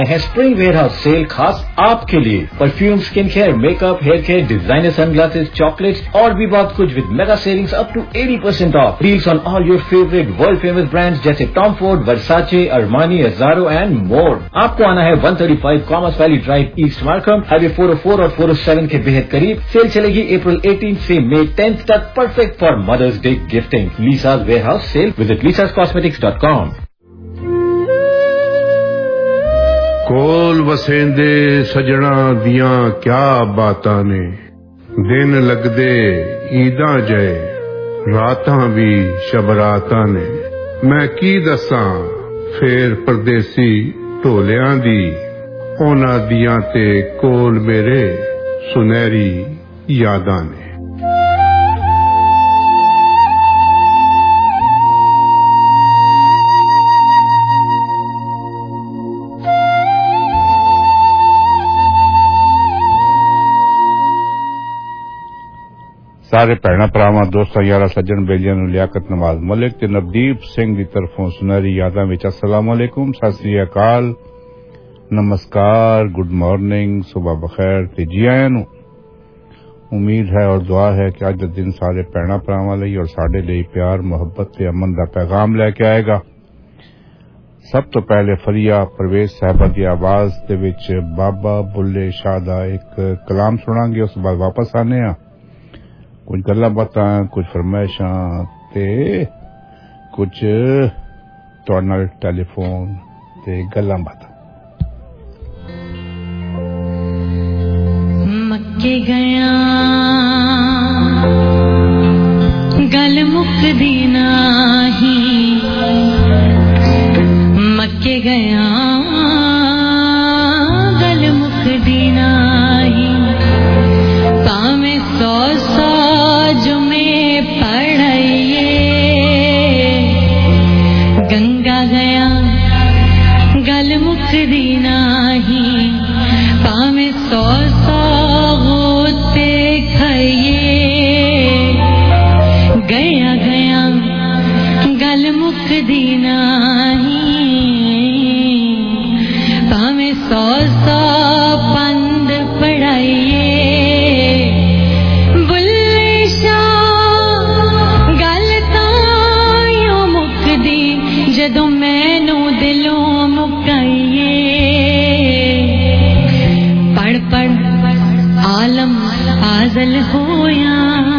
है spring warehouse cell खास आपके लिए। Perfume, skin care, makeup, hair care, designer sunglasses, chocolates और भी बहुत कुछ with mega savings up to 80% off. Deals on all your favourite world famous brands जैसे Tom Ford, Versace, Armani, Azzaro and more. आपको आना है 135 Commerce Valley Drive, East Markham, highway 404 और 407 के बेहद करीब। सेल चलेगी अप्रैल 18 से मई 10 तक। Perfect for mother's day gifting. Lisa's warehouse sale. Visit lisascosmetics.com। कोल वसेंदे सजना दियां क्या बातां ने, दिन लगदे ईदां जय, रातां भी शबरातां ने। मैं की दसां फेर परदेसी ढोलियां दी, ओना दियां ते कोल मेरे सुनहरी यादां ने। सारे भैणा भरावां दोस्तां यारा सज्जन बेलियां नूं लियाकत नवाज मलिक ते नवदीप सिंह दी तरफों सुनहरी यादां विच अस्सलाम वालेकुम, सत श्री अकाल, नमस्कार, गुड मॉर्निंग, सुबह बखैर ते जी आयां नूं। उम्मीद है और दुआ है कि अज दा दिन सारे भैणा भरावां लई और साडे लई प्यार, मुहब्बत ते अमन दा पैगाम लैके आएगा। सब तो पहले फरिया परवेज साहबा दी आवाज दे विच बाबा बुल्ले शाह दा एक कलाम सुनांगे, उस बाद वापस आने आ। कुछ गल्लां बातां, कुछ फरमाइशां ते कुछ तुहाडे नाल टेलीफोन ते गल्लां बातां। मक्के गया गल मुकदी नाही, मक्के गया गल मुकदी नाही। पावे सौ सौ जुमे पढ़ाइए, गंगा गया गल मुकदी नाही। पावे सौ सौ होते खाइए, गया गया गल मुकदी नाही। पावे सौ सौ पंद पढ़ाइए, जदों मैनू दिलों मुकाइए। पढ़ पढ़ आलम आजल होया,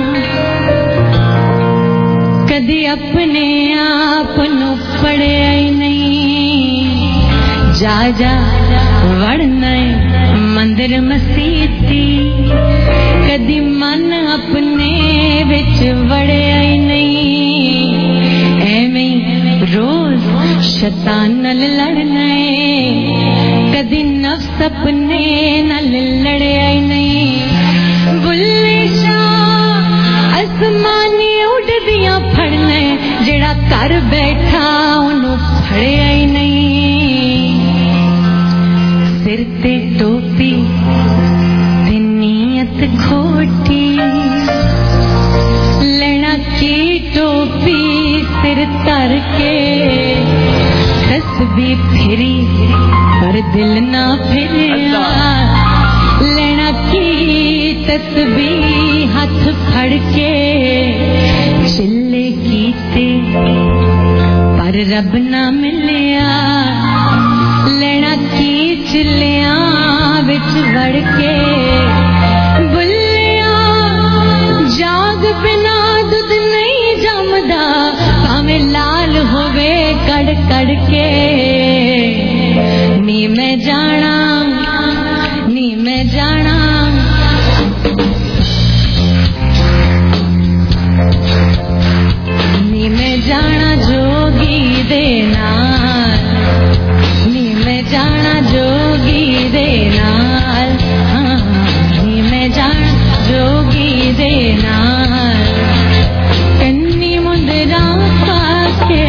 कदी अपने आप नू पढ़िया ही नहीं। जा जा वड़ना मंदिर मसीती, कदी मन अपने विच वड़िया ही नहीं। एवें रोज शैतान नल लड़ना, कदी नफ्स अपने नल लड़िया ही नहीं। बुल्ले शाह आसमानी उड़दियां फड़ना, जेड़ा घर बैठा उन्हों फड़िया ही नहीं। सिर ते टोपी ते नीयत खोटी, लेना की टोपी सिर तर के। तस्बीह फिरी पर दिल ना फिरिया, लेना की तस्बीह हाथ फड़ के। चिल्ले कीते पर रब ना मिलिया, लेना की चिल्लियां विच वड़ के। बुल्लिया जाग बिना दुध नहीं जमदा, भाਵੇਂ लाल होवे कड़ कड़ के। नी मैं जाना, नी मैं जाना, नी मैं जाना जोगी दे नाल, नी मैं जाना जोगी दे नाल, नी मैं जाना जोगी दे नाल। कन्नी मुंदरा पाके,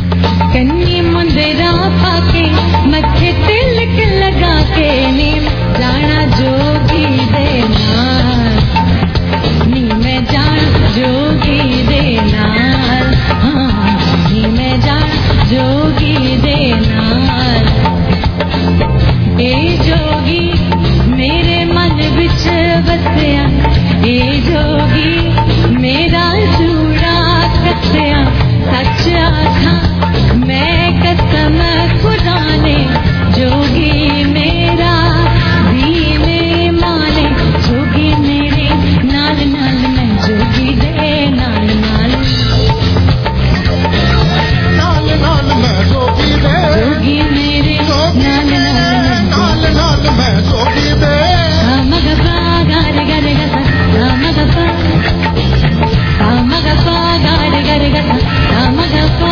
कन्नी मुंदरा पाके, मथे तिलक लगा के। नी ए जोगी मेरा चूड़ा कत्या सच्चा था मैं कसम खुदा ने जोगी मेरा दीने माने जोगी मेरे नाल नाल मैं जोगी दे नाल नाल नाल नाल मैं जोगी दे जोगी मेरे नाल नाल मैं जोगी दे मगपा गारे गारे गसा मगपा गारे गारे गसा मगपा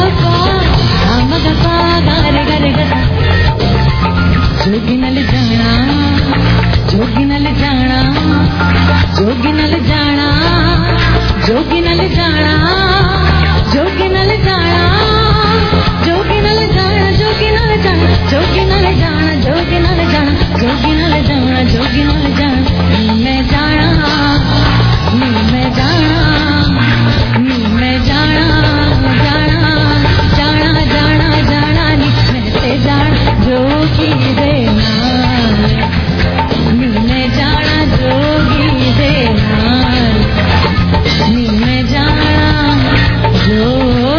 गारे गारे गसा जोगी नल जाना जोगी नल जाना जोगी नल जाना जोगी नल जाना जोगी नल जाना जोगी नल जाना जोगी नल जाना जोगी नल जाना जोगी नल जाना जोगी नल जाना जोगी नल जाना मैं जाना मैं जाना मैं जाना जाना जाना जाना जाना नी मैं ते जाना जोगी देना मैं जाना जोगी देना मैं जाना जो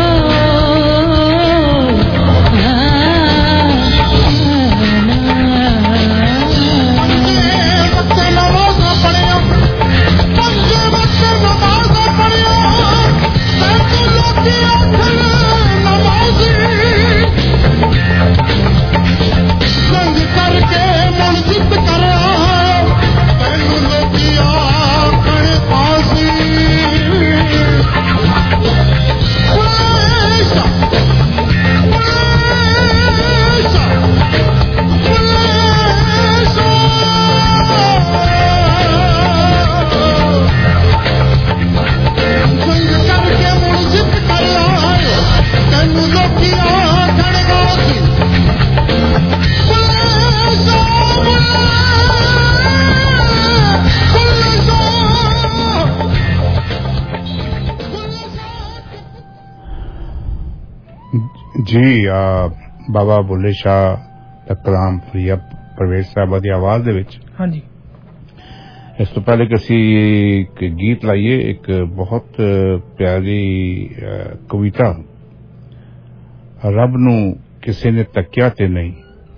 जी बाबा बुल्ले शाह ਦਾ ਕਲਾਮ ਪ੍ਰਿਆ ਪ੍ਰਵੇਸ਼ ਸਾਹਿਬ ਦੀ ਆਵਾਜ਼ ਦੇ ਵਿੱਚ ਹਾਂਜੀ ਇਸ ਤੋਂ ਪਹਿਲੇ ਕਿ ਅਸੀਂ ਇੱਕ ਗੀਤ ਲਾਈਏ ਇੱਕ ਬਹੁਤ ਪਿਆਰੀ ਕਵਿਤਾ ਰੱਬ ਨੂੰ ਕਿਸੇ ਨੇ ਤੱਕਿਆ ਤੇ ਨਹੀਂ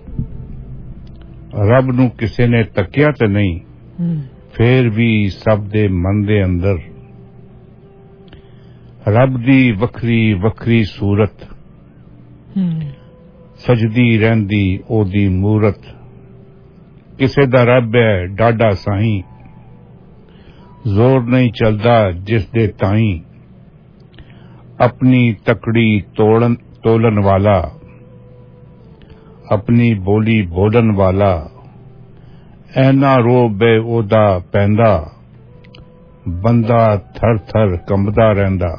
ਰੱਬ ਨੂੰ ਕਿਸੇ ਨੇ ਤੱਕਿਆ ਤੇ ਨਹੀਂ ਫੇਰ ਵੀ ਸਭ ਦੇ ਮਨ ਦੇ ਅੰਦਰ ਰੱਬ ਦੀ ਵੱਖਰੀ ਵੱਖਰੀ ਸੂਰਤ सजदी रहंदी ओदी मूरत किसे दा रब है डाडा साईं जोर नहीं चलदा जिस दे ताईं अपनी तकड़ी तोलन वाला अपनी बोली बोलन वाला ऐना रोबे ओदा पैंदा बंदा थर थर कंबदा रहंदा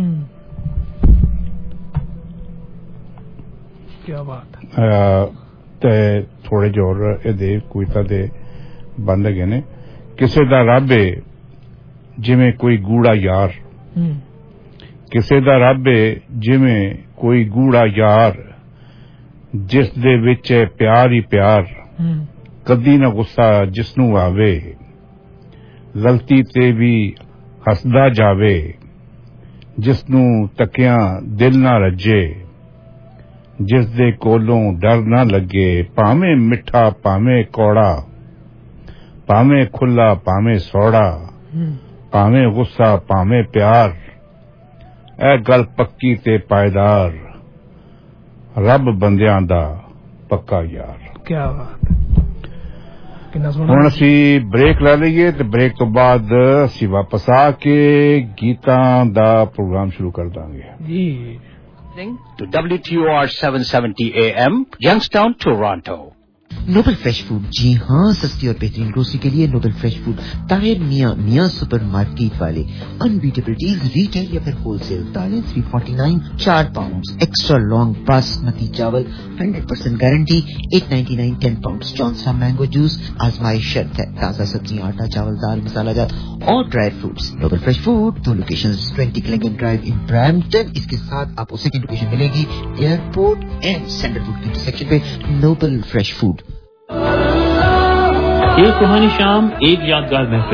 क्या बात ते थोड़े जोर ਇਹਦੇ ਕਵਿਤਾ ਦੇ ਬੰਦ ਹੈਗੇ ਨੇ ਕਿਸੇ ਦਾ ਰੱਬ ਏ ਜਿਵੇਂ ਕੋਈ ਗੂੜਾ ਯਾਰ ਕਿਸੇ ਦਾ ਰੱਬ ਏ ਜਿਵੇਂ ਕੋਈ ਗੂੜਾ ਯਾਰ ਜਿਸ ਦੇ ਵਿੱਚ ਪਿਆਰ ਹੀ ਪਿਆਰ ਕਦੀ ਨਾ ਗੁੱਸਾ ਜਿਸ ਨੂੰ ਆਵੇ ਗਲਤੀ ਤੇ ਵੀ ਹੱਸਦਾ ਜਾਵੇ ਜਿਸ ਨੂੰ ਤੱਕਿਆਂ ਦਿਲ ਨਾ ਰੱਜੇ जिस दे कोलों डर ना लगे भावें मिठा भावें कौड़ा भावें खुला भावें सौड़ा भावें गुस्सा भावें प्यार ए गल पक्की ते पायदार रब बंदियां दा पक्का यार क्या बात हुण असी ब्रेक ला लईए ते ब्रेक तो बाद असी वापस आके गीतां दा प्रोग्राम शुरू कर दांगे जी to WTOR 770 AM, Youngstown, Toronto. Noble Fresh Food, जी हाँ, सस्ती और बेहतरीन ग्रोसरी के लिए Noble Fresh Food Tahir Mian supermarket वाले। अनबीटेबल डील्स रिटेल या फिर होलसेल। दालें 349 4 पाउंड, एक्स्ट्रा लॉन्ग बासमती चावल 100% guarantee 899 10 pound. Johnson mango juice आजमाइश शर्त है। ताजा सब्जियां, आटा, चावल, दाल, मसाला जात और dry fruits. Noble Fresh Food, 2 locations, 20 Clingan Drive in Brampton. इसके साथ आपको सेकंड लोकेशन मिलेगी एयरपोर्ट एंड सेंट्रल फूड के इंटरसेक्शन पे। Noble Fresh Food. एक सुहानी शाम, एक यादगार महफिल,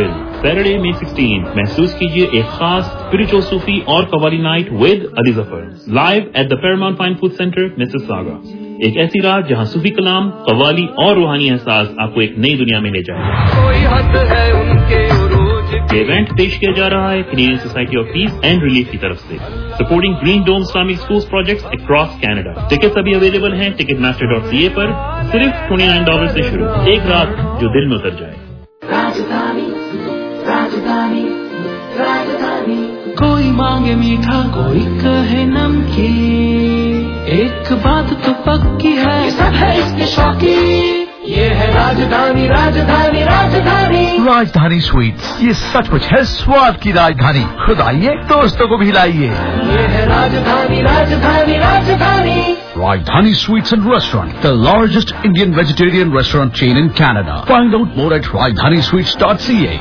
Saturday, May 16. महसूस कीजिए एक खास spiritual सूफी और qawwali night with Ali Zafar live at the Paramount Fine Food Center, Mississauga. एक ऐसी रात जहां सूफी कलाम, कवाली और रूहानी एहसास आपको एक नई दुनिया में ले जाएगा। कोई हद है उनके उरूज। ये इवेंट पेश किया जा रहा है Canadian Society of Peace and Relief की तरफ से, supporting Green Dome Islamic schools projects across Canada. Tickets अभी अवेलेबल हैं ticketmaster.ca पर, सिर्फ $29 से शुरू। एक रात जो दिल में उतर जाए। राजधानी राजधानी राजधानी, कोई मांगे मीठा कोई कहे नमकीन, एक बात तो पक्की है ये सब है इसके शौकीन, ये है राजधानी राजधानी राजधानी। राजधानी स्वीट्स, ये सचमुच है स्वाद की राजधानी। खुद आइए, दोस्तों को भी लाइए। ये है राजधानी राजधानी राजधानी। Rajdhani Sweets and Restaurant, the largest Indian vegetarian restaurant chain in Canada. Find out more at rajdhanisweets.ca.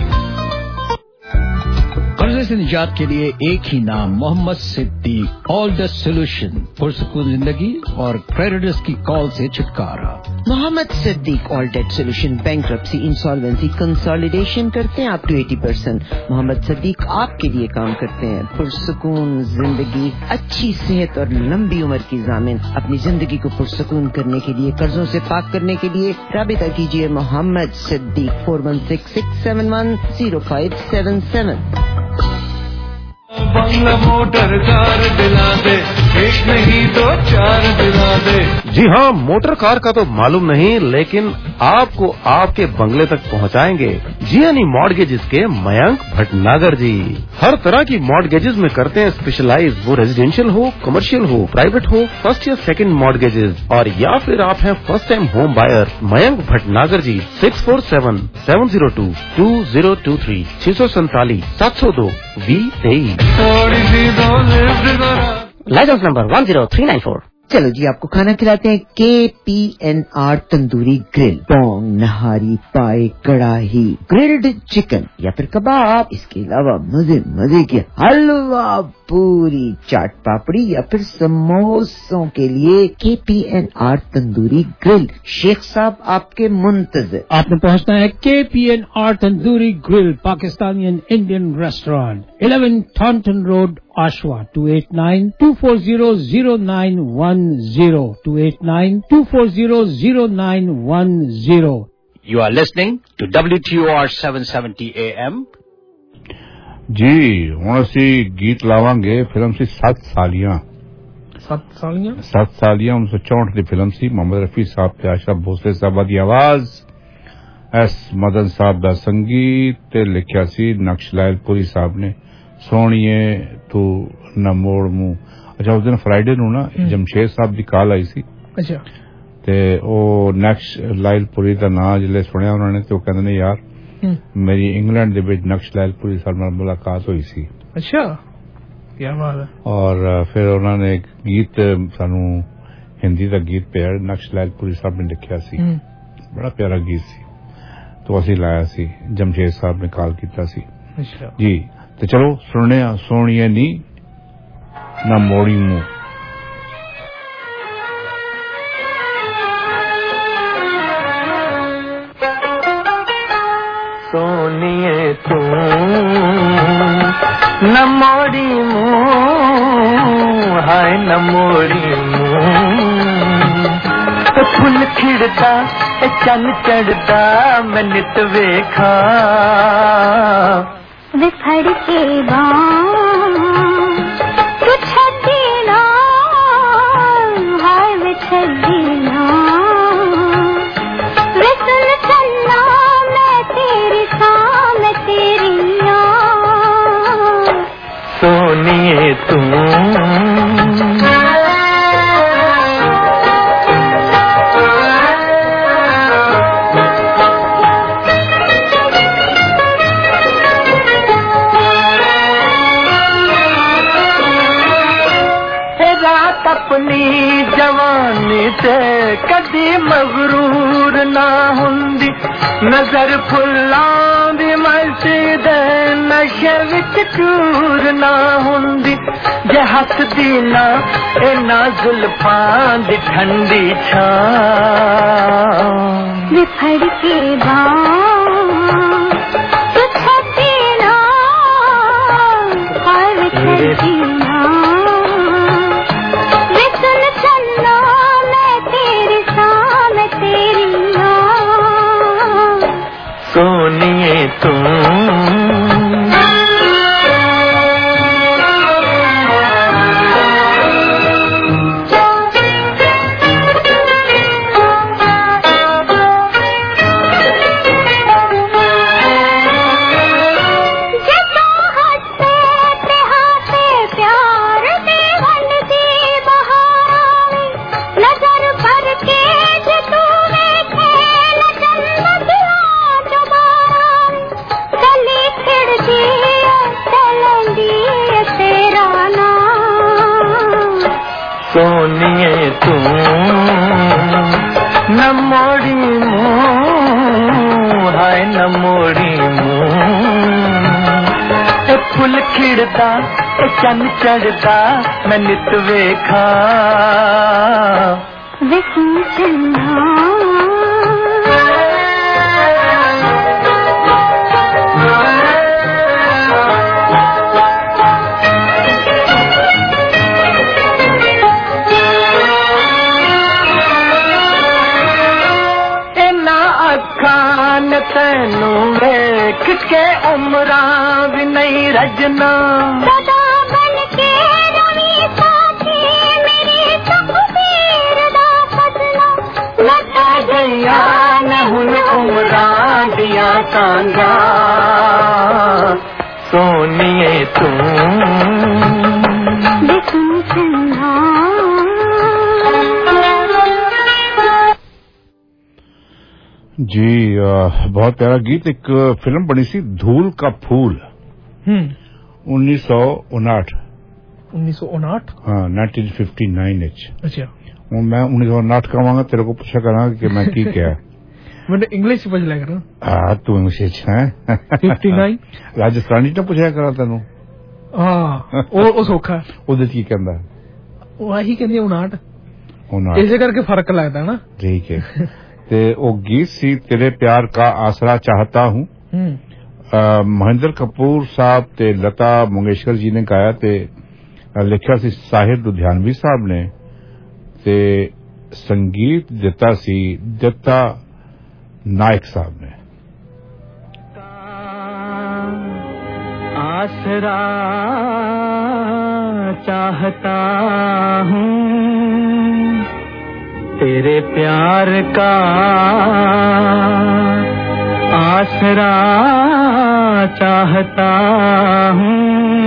कर्जे से निजात के लिए एक ही नाम, Mohammad Siddiq. All the solution, पुरसकून जिंदगी और क्रेडिटर्स की कॉल से छुटकारा। Mohammad Siddiq all debt solution, bankruptcy, insolvency, consolidation करते हैं अप टू 80%। मोहम्मद सिद्दीक आपके लिए काम करते हैं। पुरसकून जिंदगी, अच्छी सेहत और लंबी उम्र की जामिन। अपनी जिंदगी को पुरसकून करने के लिए, कर्जों से पाक करने के लिए राबिता कीजिए मोहम्मद सिद्दीक 4166710577। बंगला मोटर कार दिला दे, एक नहीं तो 4 दिला दे। जी हाँ, मोटर कार का तो मालूम नहीं, लेकिन आपको आपके बंगले तक पहुँचाएंगे जियानी मॉर्गेजेस के मयंक भटनागर जी। हर तरह की मॉर्गेजेस में करते हैं स्पेशलाइज, वो रेजिडेंशियल हो, कमर्शियल हो, प्राइवेट हो, फर्स्ट या सेकंड मॉर्गेजेस, और या फिर आप हैं first time home buyer. Mayank Bhatnagar ji 647-702-2023 647 702 2023। Licence number 10394। चलो जी, आपको खाना खिलाते हैं KPNR तंदूरी ग्रिल। पोंग, नहारी, पाए, कड़ाही, ग्रिल्ड चिकन या फिर कबाब, इसके अलावा मजे मजे के हलवा, पूरी, चाट पापड़ी या फिर समोसों के लिए KPNR तंदूरी ग्रिल। शेख साहब आपके मुंतज़िर। आपने पहुंचना है KPNR tandoori grill, Pakistani and Indian restaurant, 11 Taunton road, Oshawa, 289-240-0910, 289-240-0910. You are listening to WTOR 770 AM. जी, ਹੁਣ ਅਸੀਂ ਗੀਤ ਲਾਵਾਂਗੇ ਫਿਲਮ ਸੀ 7 ਸਾਲੀਆਂ। 7 ਸਾਲੀਆਂ 1964 ਦੀ ਫਿਲਮ ਸੀ। ਮੁਹੰਮਦ ਰਫੀ ਸਾਹਿਬ ਤੇ ਆਸ਼ਾ ਭੋਸਲੇ ਸਾਹਿਬ ਦੀ ਆਵਾਜ਼, ਐਸ ਮਦਨ ਸਾਹਿਬ ਦਾ ਸੰਗੀਤ ਤੇ ਲਿਖਿਆ ਸੀ ਨਕਸ਼ਲਾਲ ਪੁਰੀ ਸਾਹਿਬ ਨੇ। ਸੋਹਣੀਏ ਤੂੰ ਨਾ ਮੋੜ ਮੂੰਹ। ਅੱਛਾ, ਉਸ ਦਿਨ ਫਰਾਈਡੇ ਨੂੰ ਨਾ ਜਮਸ਼ੇਦ ਸਾਹਿਬ ਦੀ ਕਾਲ ਆਈ ਸੀ। ਅੱਛਾ, ਤੇ ਉਹ ਨਕਸ਼ਲਾਲ ਪੁਰੀ ਦਾ ਨਾਂ ਜਿਹੜੇ ਸੁਣਿਆ ਉਹਨਾਂ ਨੇ, ਤੇ ਉਹ ਕਹਿੰਦੇ ਨੇ ਯਾਰ ਮੇਰੀ ਇੰਗਲੈਂਡ ਦੇ ਵਿੱਚ ਨਕਸ਼ਲਾਲ ਪੁਰੀ ਸਾਹਿਬ ਨਾਲ ਮੁਲਾਕਾਤ ਹੋਈ ਸੀ। ਅੱਛਾ, ਕੀ ਬਾਤ ਹੈ। ਔਰ ਫਿਰ ਉਹਨਾਂ ਨੇ ਇੱਕ ਗੀਤ ਸਾਨੂੰ ਹਿੰਦੀ ਦਾ ਗੀਤ ਪਿਆ, ਨਕਸ਼ਲਾਲ ਪੁਰੀ ਸਾਹਿਬ ਨੇ ਲਿਖਿਆ ਸੀ, ਬੜਾ ਪਿਆਰਾ ਗੀਤ ਸੀ। तो ਅਸੀਂ ਲਾਇਆ ਸੀ, ਜਮਸ਼ੇਦ ਸਾਹਿਬ ਨੇ ਕਾਲ ਕੀਤਾ ਸੀ। ਅੱਛਾ ਜੀ, ਤੇ ਚਲੋ ਸੁਣਨੇ ਆ ਸੋਹਣੀਏ ਨੀ ਨਾ ਮੋੜੀ ਮੂੰਹ। सोनिए तू न मोड़ी मुँह, हाय न मोड़ी मुँह। फुल खिड़दा चन चढ़दा मैं नित वेखा, विफड़ के तू छड़ीना, हाय वे छड़ीना, वे सुन चलना मैं तेरी शाम तेरी सोनिए तू। अपनी जवानी ते कदी मगरूर ना हुंदी, नजर फुल्लां दी मस्जिद नशे विच चूर ना हुंदी, जे हसदी ना इना जुल्फां दी ठंडी छां। विफड़ के तू छड़ीना, तू सोनिए तू न मोड़ी मुँह हाय न मोड़ी मुँह फुल खिड़दा चन चढ़दा मैं नित वेखा तैनू वेख के उमरां भी नहीं रजना सदा बन के रवि साथी मेरी तकदीर दा फसला लटा गया न हुन उमरां दिया कांगा सोनिए तू जी बहुत प्यारा गीत। एक फिल्म बनी सी धूल का फूल 1959 हाँ 1959 अच्छा मैं 1959 कहांगा तेरे को पूछा करांगा कि मैं की क्या मैंने इंग्लिश पूछ लिया करा हाँ तू इंग्लिश है 59 राजस्थानी ने पूछा करा तेनू हाँ ਉਹ ਸੌਖਾ ਉਹਦੇ ਕੀ ਕਹਿੰਦਾ ਉਹ ਆਹੀ ਕਹਿੰਦੀ 59 ਇਸੇ ਕਰਕੇ ਫਰਕ ਲੱਗਦਾ ਨਾ ठीक है ते वो गीत सी तेरे प्यार का आसरा चाहता हूँ महेंद्र कपूर साहब ते लता मंगेशकर जी ने गाया ते लिखा सी साहिर लुधियानवी साहब ने ते संगीत दिता सी दत्ता नायक साहब ने आसरा चाहता हूँ तेरे प्यार का आसरा चाहता हूँ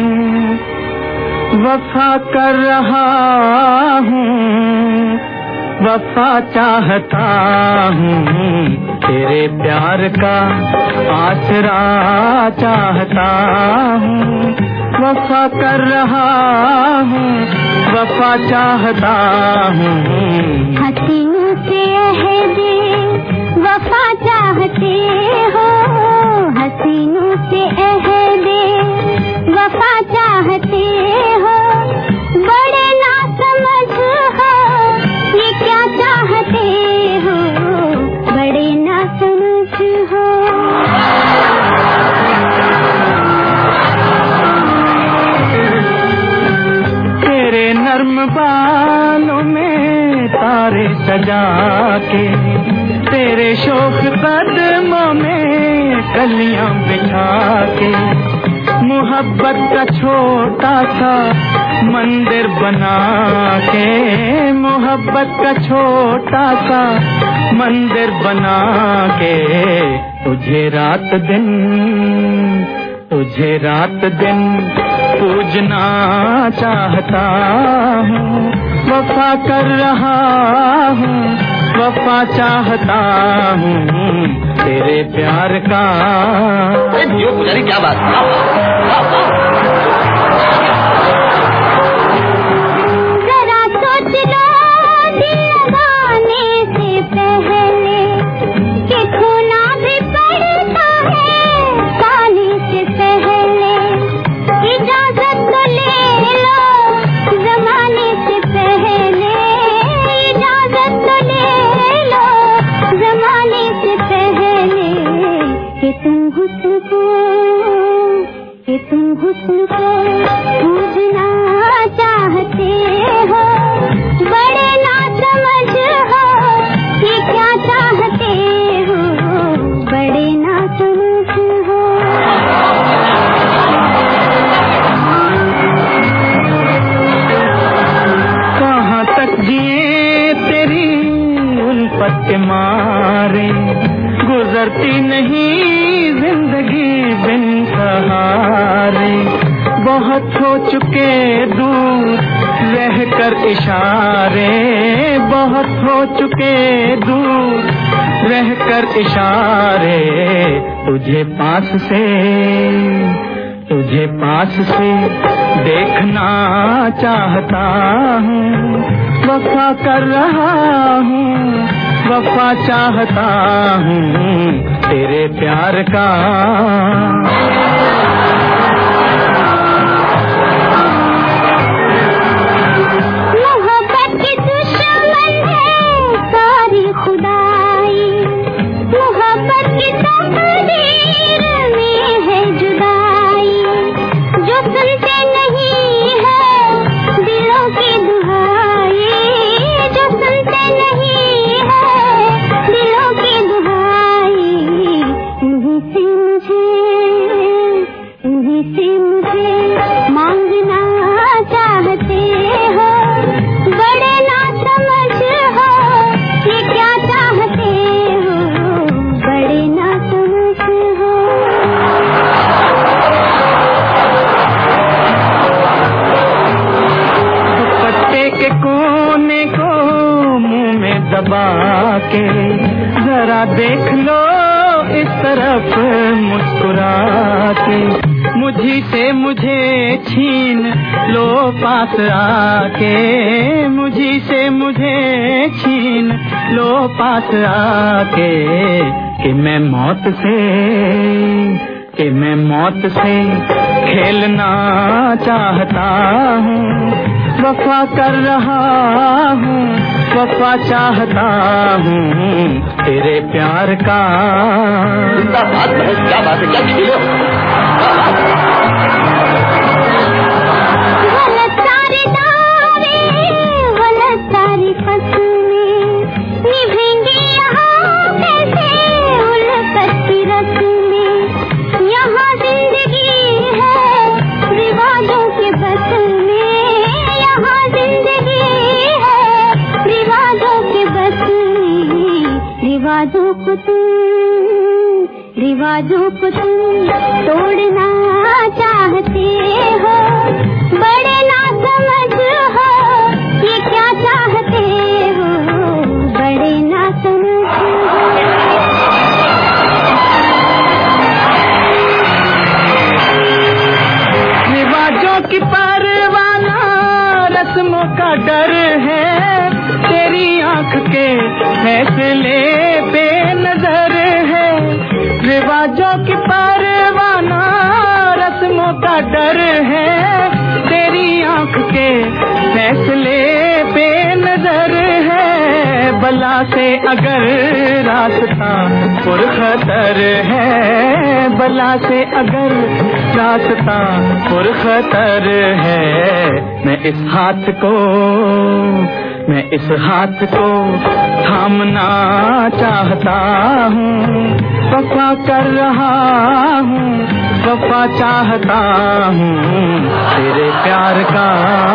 वफा कर रहा हूँ वफा चाहता हूँ तेरे प्यार का आसरा चाहता हूँ वफा कर रहा हूँ वफा चाहता हूँ हसीनों से अहदे वफा चाहते हो हसीनों से अहदे वफा चाहते हो बड़े ना समझ हो ये क्या चाहते हो बड़े ना समझ हो तेरे नर्म बालों में तारे सजा के तेरे शोक कदमों में कलियां बिठा के मोहब्बत का छोटा सा मंदिर बना के मोहब्बत का छोटा सा मंदिर बना के तुझे रात दिन पूजना चाहता हूँ वफा कर रहा हूँ वफा चाहता हूँ तेरे प्यार का पुजारी क्या बात जरा सोच लो दिल लगाने से पहले कि खोना भी पड़ता है पानी से पहले इजाजत तो ले लो जमाने से पहले इजाजत तो ले लो जमाने से पहले कि तुम हुस्न को पूजना चाहते हो बड़े ना समझ हो ये क्या चाहते हो बड़े ना समझ हो के मारे गुजरती नहीं जिंदगी बिन सहारे। बहुत हो चुके दूर रहकर इशारे, बहुत हो चुके दूर रहकर इशारे। तुझे पास से देखना चाहता हूँ, वफा कर रहा हूँ, वफा चाहता हूँ तेरे प्यार का। मोहब्बत की दुश्मन है सारी खुदाई, मोहब्बत की तकदीर में है जुदाई। जो सुनते नहीं है दिलों की दुहाई, जो सुनते नहीं है दिलों की दुहाई। उन्हीं से मुझे मांगना चाहते हो, बड़े ना समझ हो ये क्या चाहते हो, बड़े ना समझ हो। दुपट्टे के कोने को मुंह में दबा के जरा देख लो इस तरफ मुस्कुरा के। मुझी से मुझे छीन लो पास आके, मुझी से मुझे छीन लो पास आके। कि मैं मौत से खेलना चाहता हूँ, वफा कर रहा हूँ, वफा चाहता हूँ तेरे प्यार का। क्या बात है, क्या खेलो। गलत सारे दावे, गलत सारी फसलें निभेंगी यहाँ कैसे उल्फत की रस्में। यहाँ जिंदगी है रिवाजों के बस में, यहाँ जिंदगी है रिवाजों के बस में। रिवाजों को तुम तोड़ना चाहते हो, बड़े ना समझ हो ये क्या चाहते हो, बड़े ना समझ हो। रिवाजों की परवाना रस्मों का डर है, तेरी आंख के फैसले पे नजर है। रिवाजों की परवाना रस्मों का डर है, तेरी आंख के फैसले पे नजर है। बला से अगर रास्ता पुरखतर है, बला से अगर रास्ता पुरखतर है। मैं इस हाथ को थामना चाहता हूँ, वफा कर रहा हूँ, वफा चाहता हूँ तेरे प्यार का।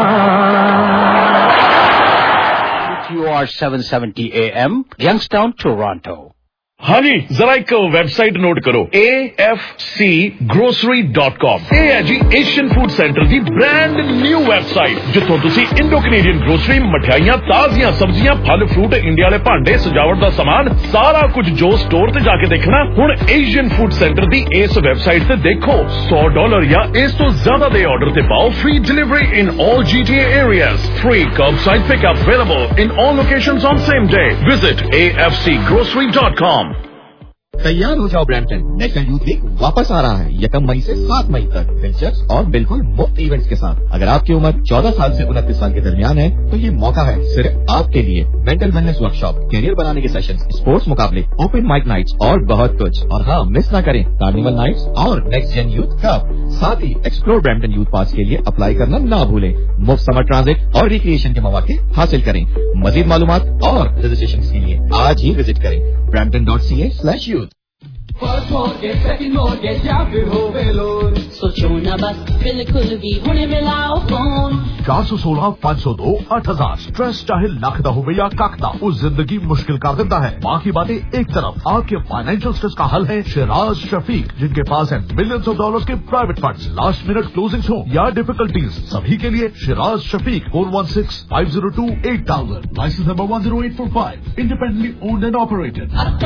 WTOR 770 AM, Youngstown, Toronto. हाँ जी, जरा एक वेबसाइट नोट करो, AFCgrocery.com। ये है जी एशियन फूड सेंटर की ब्रांड न्यू वेबसाइट, जिथों तुसी इंडो कनेडियन ग्रोसरी, मठियाइयां, ताजियां सब्जियां, फल फ्रूट, इंडिया वाले भांडे, सजावट दा सामान, सारा कुछ जो स्टोर ते जाके देखना हुण एशियन फूड सेंटर दी इस वेबसाइट ते देखो। $100 या इस तो ज्यादा दे ऑर्डर ते पाओ free delivery in all GTA areas, free curbside pickup available in all locations on same day. Visit AFCgrocery.com। तैयार हो जाओ ब्रैम्पटन, नेशनल यूथ वीक वापस आ रहा है 1 मई से 7 मई तक दिलचस्प और बिल्कुल मुफ्त इवेंट्स के साथ। अगर आपकी उम्र 14 साल से 29 साल के दरमियान है तो ये मौका है सिर्फ आपके लिए। मेंटल वेलनेस वर्कशॉप, कैरियर बनाने के सेशंस, स्पोर्ट्स मुकाबले, ओपन माइक नाइट्स और बहुत कुछ। और हाँ, मिस ना करें कार्निवल नाइट्स और नेक्स्ट जेन यूथ कप। साथ ही एक्सप्लोर ब्रैम्पटन यूथ पास के लिए अप्लाई करना ना भूलें। मुफ्त समर ट्रांजिट और रिक्रिएशन के मौके हासिल करें। मजीद मालूमात और रजिस्ट्रेशन के लिए आज ही विजिट करें brampton.ca/youth। First mortgage, second mortgage या फिर होवे लोन, सोचो ना बस बिल्कुल भी हुणे मिलाओ फोन। 416 502 8000। स्ट्रेस चाहे लख दा होवे या कख दा, वो जिंदगी मुश्किल कर देता है। बाकी बातें एक तरफ, आपके फाइनेंशियल स्ट्रेस का हल है शिराज शफीक, जिनके पास है मिलियंस ऑफ डॉलर्स के private funds. Last minute closing हो या डिफिकल्टीज, सभी के लिए Shiraz Shafiq 416-502-8000। Licence number 10845, independently owned and operated.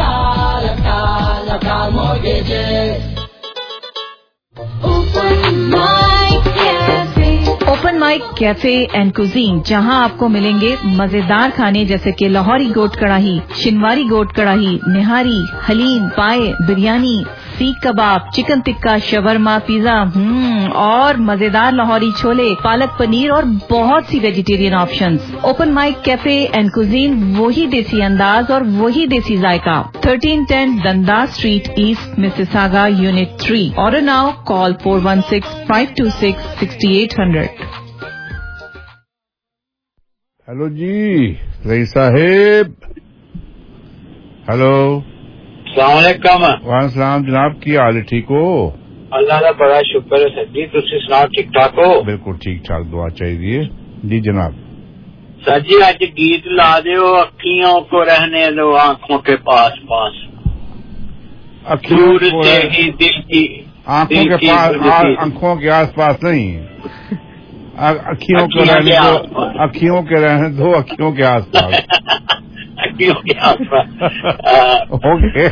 Open mic cafe and cuisine, जहां आपको मिलेंगे मजेदार खाने जैसे कि लाहौरी गोट कढ़ाई, शिनवारी गोट कढ़ाई, निहारी, haleem, paya, biryani, seekh kebab, chicken tikka, shawarma, pizza और मजेदार लाहौरी छोले, पालक पनीर और बहुत सी vegetarian options. Open mic cafe and cuisine, वही देसी अंदाज और वही देसी जायका। 1310 Dundas Street East, Mississauga, unit 3। Order now, call 416-526-6800। Hello जी रईस साहेब। हेलो, वालेकुम सलाम जनाब, की हाल है? ठीक हो? अल्लाह का बड़ा शुक्र है सर जी, तुम सुनाओ ठीक ठाक हो? बिल्कुल ठीक ठाक, दुआ चाहिए जी जनाब। सर जी आज गीत ला दो, अखियों को रहने दो आंखों के पास पास, दूर से ही दिल की आंखों के पास, आंखों के आस पास नहीं, अखियों को रहने दो, अखियों के रहने दो, अखियों के आस पास। अखियों के आस पास ओके,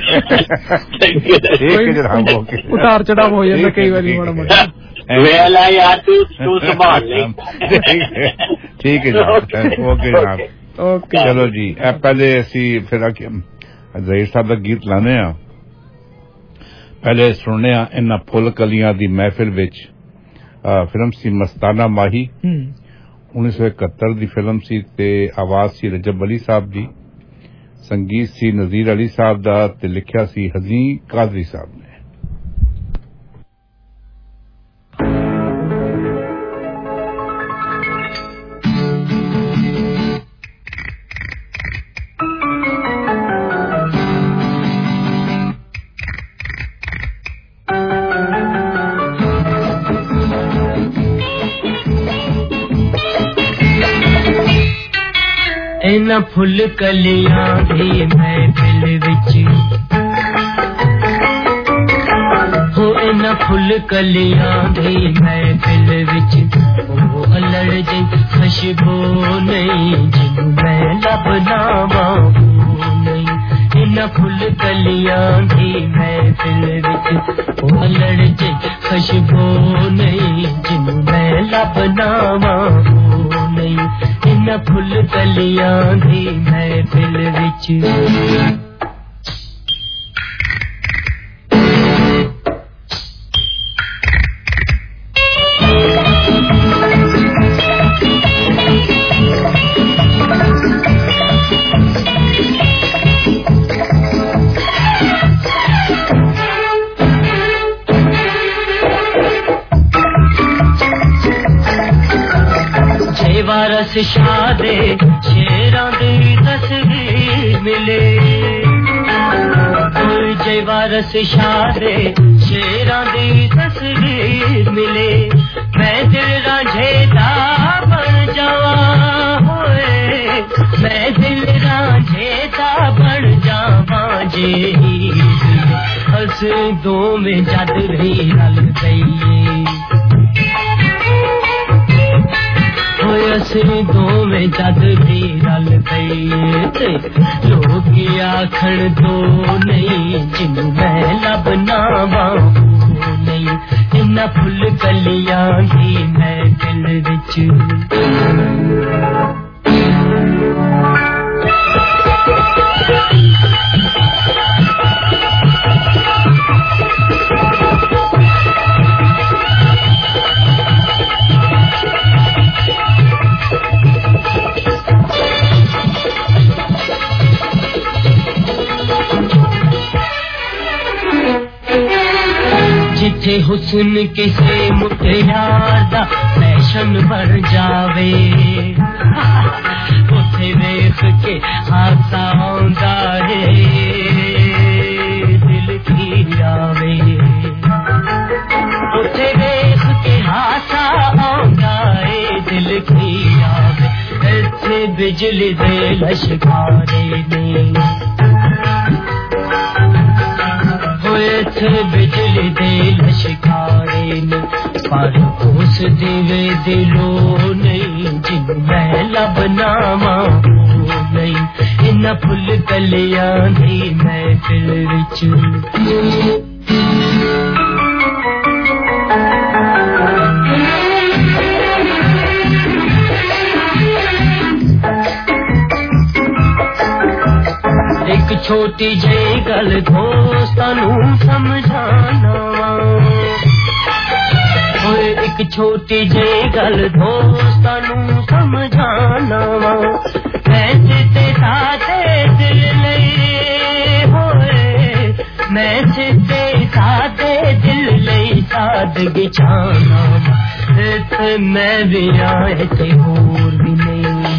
उतार चढ़ाव हो जाता कई बार बड़ा मोटा। वेला यार तू संभाल ले। ठीक है जनाब, ओके जनाब, ओके चलो जी। पहले असी फिर ज़हीर साहब का गीत लाने आ, पहले सुनने आ इन्ना फुल कलियां दी महफिल विच। फिल्म सी मस्ताना माही, 1971 दी फिल्म सी ते आवाज सी रजब अली साहब दी, संगीत सी नजीर अली साहब दा ते लिखिया सी हज़ीं कादरी साहब ने। इना फुल कलियां दी महफिल विच हो, इना फुल कलियां दी महफिल विच ओ अलड़ जी खुशबू नहीं, जिन्नू मैं लभदा वां नहीं। इना फुल कलियां दी महफिल विच ओ अलड़ जी खुशबू नहीं, जिन्नू मैं लभदा वां नहीं। इना फुल कलियां दी महफिल विच वारस शादे शेरां दी तस्वीर मिले, जय वारस शादे शेरां दी तस्वीर मिले। मैं दिल रांझे दा बन जावा होए, मैं दिल रांझे दा बन जावा जे हस दो में जद भी रल गई, असली दो में जद भी रल गई। लोग आखण दो नहीं, जिन्नू मैं लभना वां नहीं। इना फुल कलियां दी महफिल विच जिथे हुस्न किसे मुटियार दा फैशन बन जावे, उथे वेख के हासा आंदा है दिल की आवे। उथे वेख के हासा आंदा है दिल की बिजली दे लश्कारे ने होए थे बिजली दे लश्कारे ने पर उस दिवे दिलो नहीं जिन महला बनावा नहीं इन फुल कलियां दी महफिल विच एक छोटी जी गल दोस्तां नूं समझाना ओए एक छोटी जी गल दोस्तां नूं समझाना मैं ते साथे दिल लई होए मैं ते साथे दिल लई सादगी छाना इत्थे मैं भी आए ते होर भी नहीं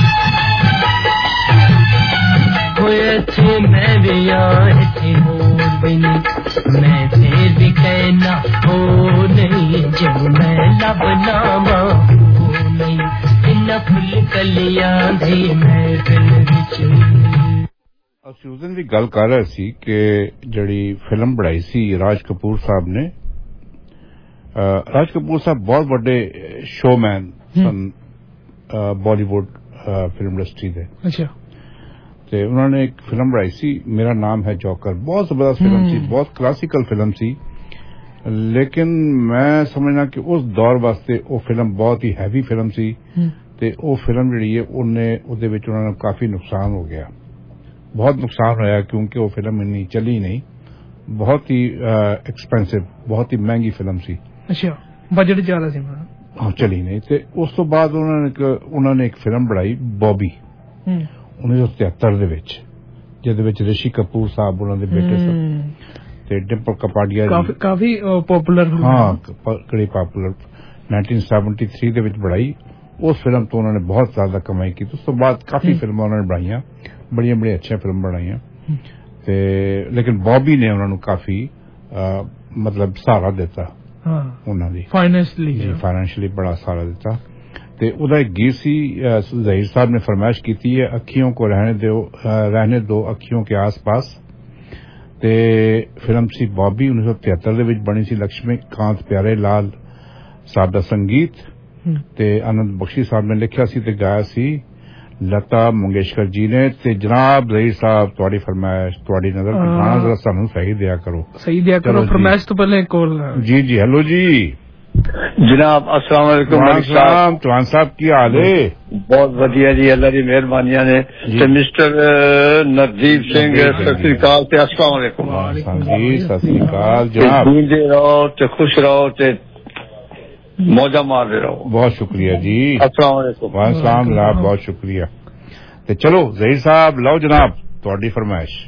थे मैं भी आए थे होर भी नहीं मैं फिर भी कहना हो नहीं जब मैं लब नामा हो नहीं इन फुल कलियां दे मैं दिल विच ਅਸੀਂ ਉਸ ਦਿਨ ਵੀ ਗੱਲ ਕਰ ਰਹੇ ਸੀ ਕਿ ਜਿਹੜੀ ਫਿਲਮ ਬਣਾਈ ਸੀ ਰਾਜ ਕਪੂਰ ਸਾਹਿਬ ਨੇ ਰਾਜ ਕਪੂਰ ਸਾਹਿਬ ਬਹੁਤ ਵੱਡੇ ਸ਼ੋਮੈਨ ਸਨ ਬਾਲੀਵੁੱਡ ਫਿਲਮ ਇੰਡਸਟਰੀ ਦੇ ਅੱਛਾ ਤੇ ਉਹਨਾਂ ਨੇ ਇੱਕ ਫਿਲਮ ਬਣਾਈ ਸੀ ਮੇਰਾ ਨਾਮ ਹੈ ਜੋਕਰ ਬਹੁਤ ਜ਼ਬਰਦਸਤ ਫਿਲਮ ਸੀ ਬਹੁਤ ਕਲਾਸੀਕਲ ਫਿਲਮ ਸੀ ਲੇਕਿਨ ਮੈਂ ਸਮਝਣਾ ਕਿ ਉਸ ਦੌਰ ਵਾਸਤੇ ਉਹ ਫਿਲਮ ਬਹੁਤ ਹੀ ਹੈਵੀ ਫਿਲਮ ਸੀ ਤੇ ਉਹ ਫਿਲਮ ਜਿਹੜੀ ਹੈ ਉਹਦੇ ਵਿੱਚ ਉਹਨਾਂ ਨੂੰ ਕਾਫੀ ਨੁਕਸਾਨ ਹੋ ਗਿਆ ਬਹੁਤ ਨੁਕਸਾਨ ਹੋਇਆ ਕਿਉਂਕਿ ਉਹ ਫਿਲਮ ਇੰਨੀ ਚੱਲੀ ਨਹੀਂ ਬਹੁਤ ਹੀ ਐਕਸਪੈਂਸਿਵ ਬਹੁਤ ਹੀ ਮਹਿੰਗੀ ਫਿਲਮ ਸੀ ਅੱਛਾ ਬਜਟ ਜ਼ਿਆਦਾ ਸੀ ਹਾਂ ਚੱਲੀ ਨਹੀਂ ਤੇ ਉਸ ਤੋਂ ਬਾਅਦ ਉਹਨਾਂ ਨੇ ਇੱਕ ਫਿਲਮ ਬਣਾਈ ਬੌਬੀ 1973 ਦੇ ਵਿੱਚ ਜਿਹਦੇ ਵਿੱਚ ਰਿਸ਼ੀ ਕਪੂਰ ਸਾਹਿਬ ਉਹਨਾਂ ਦੇ ਬੇਟੇ ਸਨ ਤੇ ਡਿੰਪਲ ਕਪਾਡੀਆ ਕਾਫੀ ਪਪੂਲਰ ਹਾਂ ਬੜੀ ਪਪੂਲਰ 1973 ਦੇ ਵਿੱਚ ਬਣਾਈ ਉਸ ਫਿਲਮ ਤੋਂ ਉਹਨਾਂ ਨੇ ਬਹੁਤ ਜ਼ਿਆਦਾ ਕਮਾਈ ਕੀਤੀ ਉਸ ਤੋਂ ਬਾਅਦ ਕਾਫੀ ਫਿਲਮਾਂ ਉਹਨਾਂ ਨੇ ਬਣਾਈਆਂ ਬੜੀਆਂ ਅੱਛੀਆਂ ਫਿਲਮਾਂ ਬਣਾਈਆਂ ਤੇ ਲੇਕਿਨ ਬੌਬੀ ਨੇ ਉਹਨਾਂ ਨੂੰ ਕਾਫੀ ਮਤਲਬ ਸਹਾਰਾ ਦਿੱਤਾ ਉਹਨਾਂ ਦੀ ਫਾਈਨੈਂਸ਼ਲੀ ਬੜਾ ਸਹਾਰਾ ਦਿੱਤਾ ਤੇ ਉਹਦਾ ਇੱਕ ਗੀਤ ਸੀ ਜ਼ਹੀਰ ਸਾਹਿਬ ਨੇ फरमाइश ਕੀਤੀ है अखियों को रहने दो अखियों के आस-पास ਤੇ ਫਿਲਮ ਸੀ ਬੌਬੀ 1973 ਦੇ ਵਿੱਚ ਬਣੀ ਸੀ ਲక్ష్ਮੀ ਕਾਂਤ ਪਿਆਰੇ ਲਾਲ ਸਾਹਿਬ ਦਾ ਸੰਗੀਤ ਤੇ ਆਨੰਦ ਬਖਸ਼ੀ ਸਾਹਿਬ ਨੇ ਲਿਖਿਆ ਸੀ ਤੇ ਗਾਇਆ ਸੀ लता मंगेशकर जी ने ते जनाब ਜ਼ਹੀਰ ਸਾਹਿਬ ਤੁਹਾਡੀ फरमाइश ਤੁਹਾਡੀ ਨਜ਼ਰ ਗਾਣਾ ਜ਼ਰਾ ਸਾਨੂੰ ਸਹੀ ਦਿਆ ਕਰੋ फरमाइश ਤੋਂ ਪਹਿਲੇ ਕੋਲ ਜੀ ਹੈਲੋ ਜੀ जनाब अस्सलाम वालेकुम चौहान साहब की हाल है बहुत वधिया जी अल्लाह की मेहरबानियां ने ते मिस्टर नरदीप सिंह सत श्री अकाल ते अस्सलाम वालेकुम जी सत श्री अकाल जनाब जींदे रहो ते खुश रहो ते मौजा मारते रहो बहुत शुक्रिया जी अस्सलाम वालेकुम वालेकुम जनाब बहुत शुक्रिया ते चलो ज़हीर साहब लो जनाब तुहाडी फरमाइश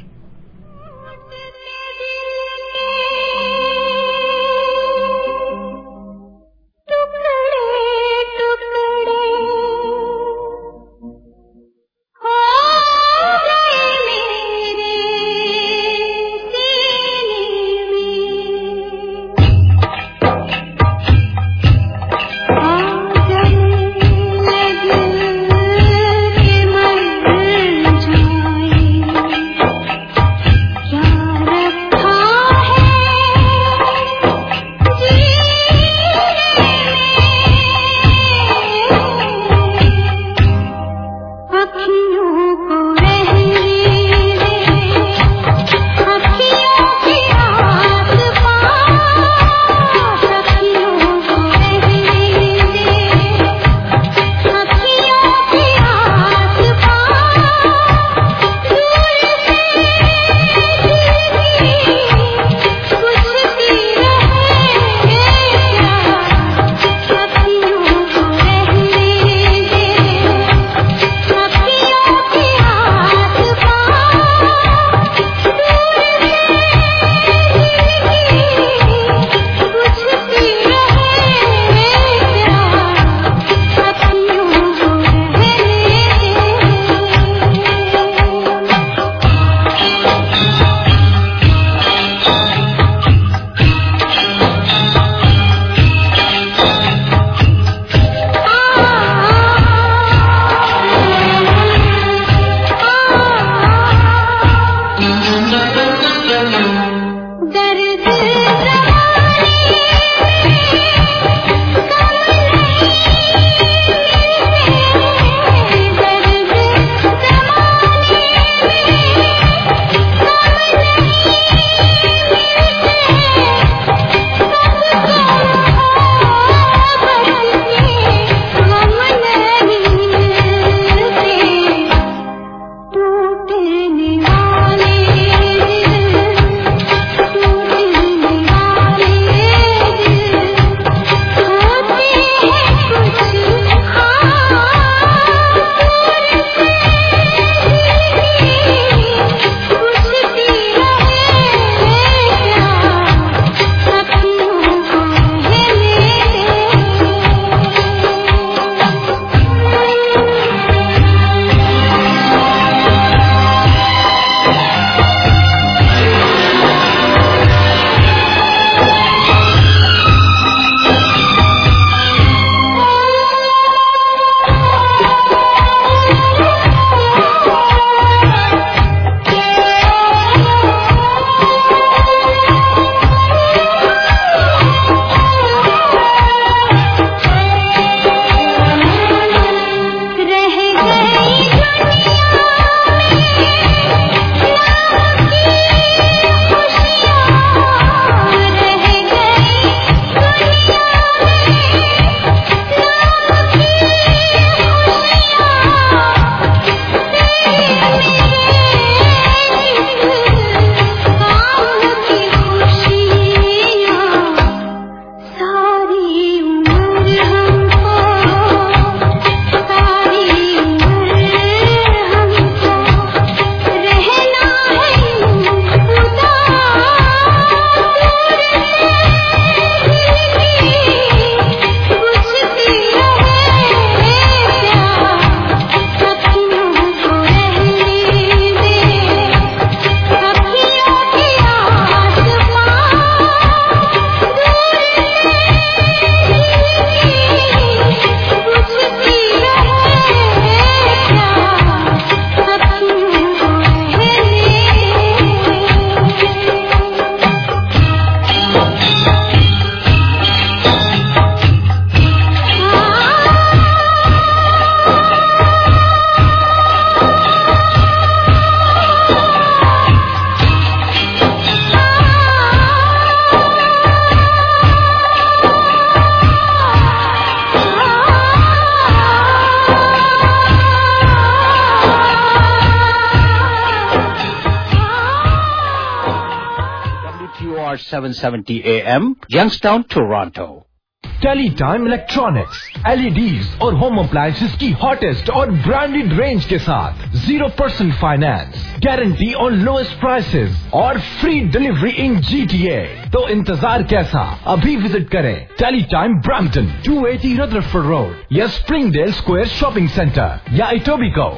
770 AM, Youngstown, Toronto. Teletime Electronics, LEDs और होम अप्लायंसेस की हॉटेस्ट और ब्रांडेड रेंज के साथ 0% फाइनेंस, गारंटी और लोएस्ट प्राइसेस और फ्री डिलीवरी इन GTA। तो इंतजार कैसा, अभी विजिट करें टेलीटाइम ब्रैम्पटन 280 रदरफोर्ड रोड या स्प्रिंगडेल स्क्वायर शॉपिंग सेंटर या इटोबिको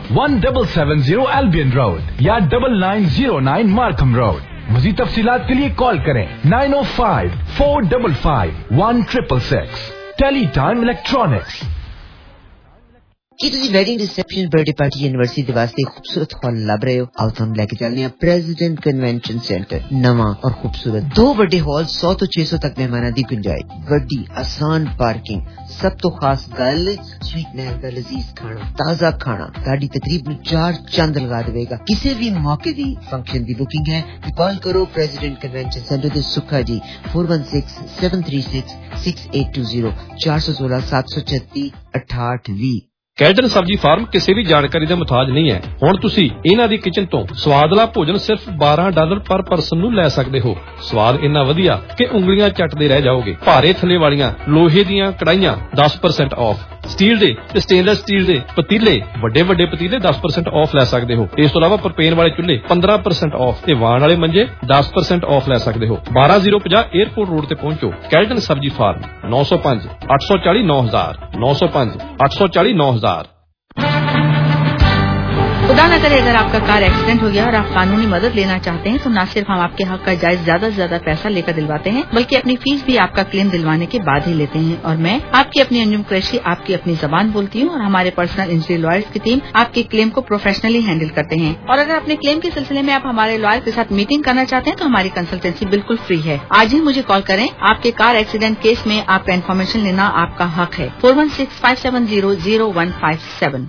1770 एल्बियन रोड या 9909 मार्कम रोड। मज़ीद तफसीलात के लिए कॉल करें 905-455-1666। टेलीटाइम इलेक्ट्रॉनिक्स। ਕੀ ਤੁਸੀਂ wedding reception birthday party university ਦੇ ਵਾਸਤੇ ਖੂਬਸੂਰਤ ਹਾਲ ਲੱਭ ਰਹੇ ਹੋ? ਆਓ ਤੁਹਾਨੂੰ ਲੈ ਕੇ ਚੱਲਦੇ ਹਾਂ ਪ੍ਰੈਜ਼ੀਡੈਂਟ ਕਨਵੈਨਸ਼ਨ ਸੈਂਟਰ, ਨਵਾਂ ਔਰ ਖੂਬਸੂਰਤ 2 ਵੱਡੇ ਹਾਲ, 100 ਤੋਂ 600 ਤੱਕ ਮਹਿਮਾਨਾਂ ਦੀ ਗੁੰਜਾਇਸ਼, ਵੱਡੀ ਆਸਾਨ ਪਾਰਕਿੰਗ, ਸਭ ਤੋਂ ਖਾਸ ਗੱਲ ਸਵੀਟ ਨਹਿਰ ਦਾ ਲਜ਼ੀਜ਼ ਖਾਣਾ, ਤਾਜ਼ਾ ਖਾਣਾ ਤੁਹਾਡੀ ਤਕਰੀਬ ਨੂੰ 4 ਚੰਦ ਲਗਾ ਦੇਵੇਗਾ। ਕਿਸੇ ਵੀ ਮੌਕੇ ਦੀ ਫੰਕਸ਼ਨ ਦੀ ਬੁਕਿੰਗ ਹੈ ਤੇ ਕਾਲ ਕਰੋ ਪ੍ਰੈਜ਼ੀਡੈਂਟ ਕਨਵੈਨਸ਼ਨ ਸੈਂਟਰ ਦੇ ਸੁੱਖਾ ਜੀ 4167366820 416 736 6820। ਕੈਲਟਨ ਸਬਜ਼ੀ ਫਾਰਮ ਕਿਸੇ ਵੀ ਜਾਣਕਾਰੀ ਦਾ ਮੁਤਾਜ ਨਹੀਂ ਹੈ। ਹੁਣ ਤੁਸੀਂ ਇਹਨਾਂ ਦੀ ਕਿਚਨ ਤੋਂ ਸਵਾਦਲਾ ਭੋਜਨ ਸਿਰਫ $12 ਪਰ ਪਰਸਨ ਨੂੰ ਲੈ ਸਕਦੇ ਹੋ। ਸਵਾਦ ਇੰਨਾ ਵਧੀਆ ਕਿ ਉਂਗਲੀਆਂ ਚੱਟਦੇ ਰਹਿ ਜਾਓਗੇ। ਭਾਰੇ ਥੱਲੇ ਵਾਲੀਆਂ ਲੋਹੇ ਦੀਆਂ ਕੜਾਈਆਂ 10% ਆਫ, ਸਟੀਲ ਦੇ ਤੇ ਸਟੇਨਲੈਸ ਸਟੀਲ ਦੇ ਪਤੀਲੇ, ਵੱਡੇ ਵੱਡੇ ਪਤੀਲੇ 10% ਆਫ ਲੈ ਸਕਦੇ ਹੋ। ਇਸ ਤੋਂ ਇਲਾਵਾ ਪ੍ਰੋਪੇਨ ਵਾਲੇ ਚੁੱਲ੍ਹੇ 15% ਆਫ ਤੇ ਵਾਣ ਵਾਲੇ ਮੰਜੇ 10% ਆਫ ਲੈ ਸਕਦੇ ਹੋ। 12050 에ਅਰਪੋਰਟ ਰੋਡ ਤੇ ਪਹੁੰਚੋ। ਕੈਲਟਨ ਸਬਜ਼ੀ ਫਾਰਮ 905-840-9000 905-840-9000। खुदा न करे अगर आपका कार एक्सीडेंट हो गया और आप कानूनी मदद लेना चाहते हैं तो न सिर्फ हम आपके हक का जायज ज्यादा से ज्यादा पैसा लेकर दिलवाते हैं बल्कि अपनी फीस भी आपका क्लेम दिलवाने के बाद ही लेते हैं। और मैं आपकी अपनी अंजुम कुरैशी आपकी अपनी जबान बोलती हूँ और हमारे पर्सनल इंजरी लॉयर्स की टीम आपके क्लेम को प्रोफेशनली हैंडल करते हैं। और अगर अपने क्लेम के सिलसिले में आप हमारे लॉयर के साथ मीटिंग करना चाहते हैं तो हमारी कंसल्टेंसी बिल्कुल फ्री है। आज ही मुझे कॉल करें। आपके कार एक्सीडेंट केस में आपका इन्फॉर्मेशन लेना आपका हक है। 416-570-0157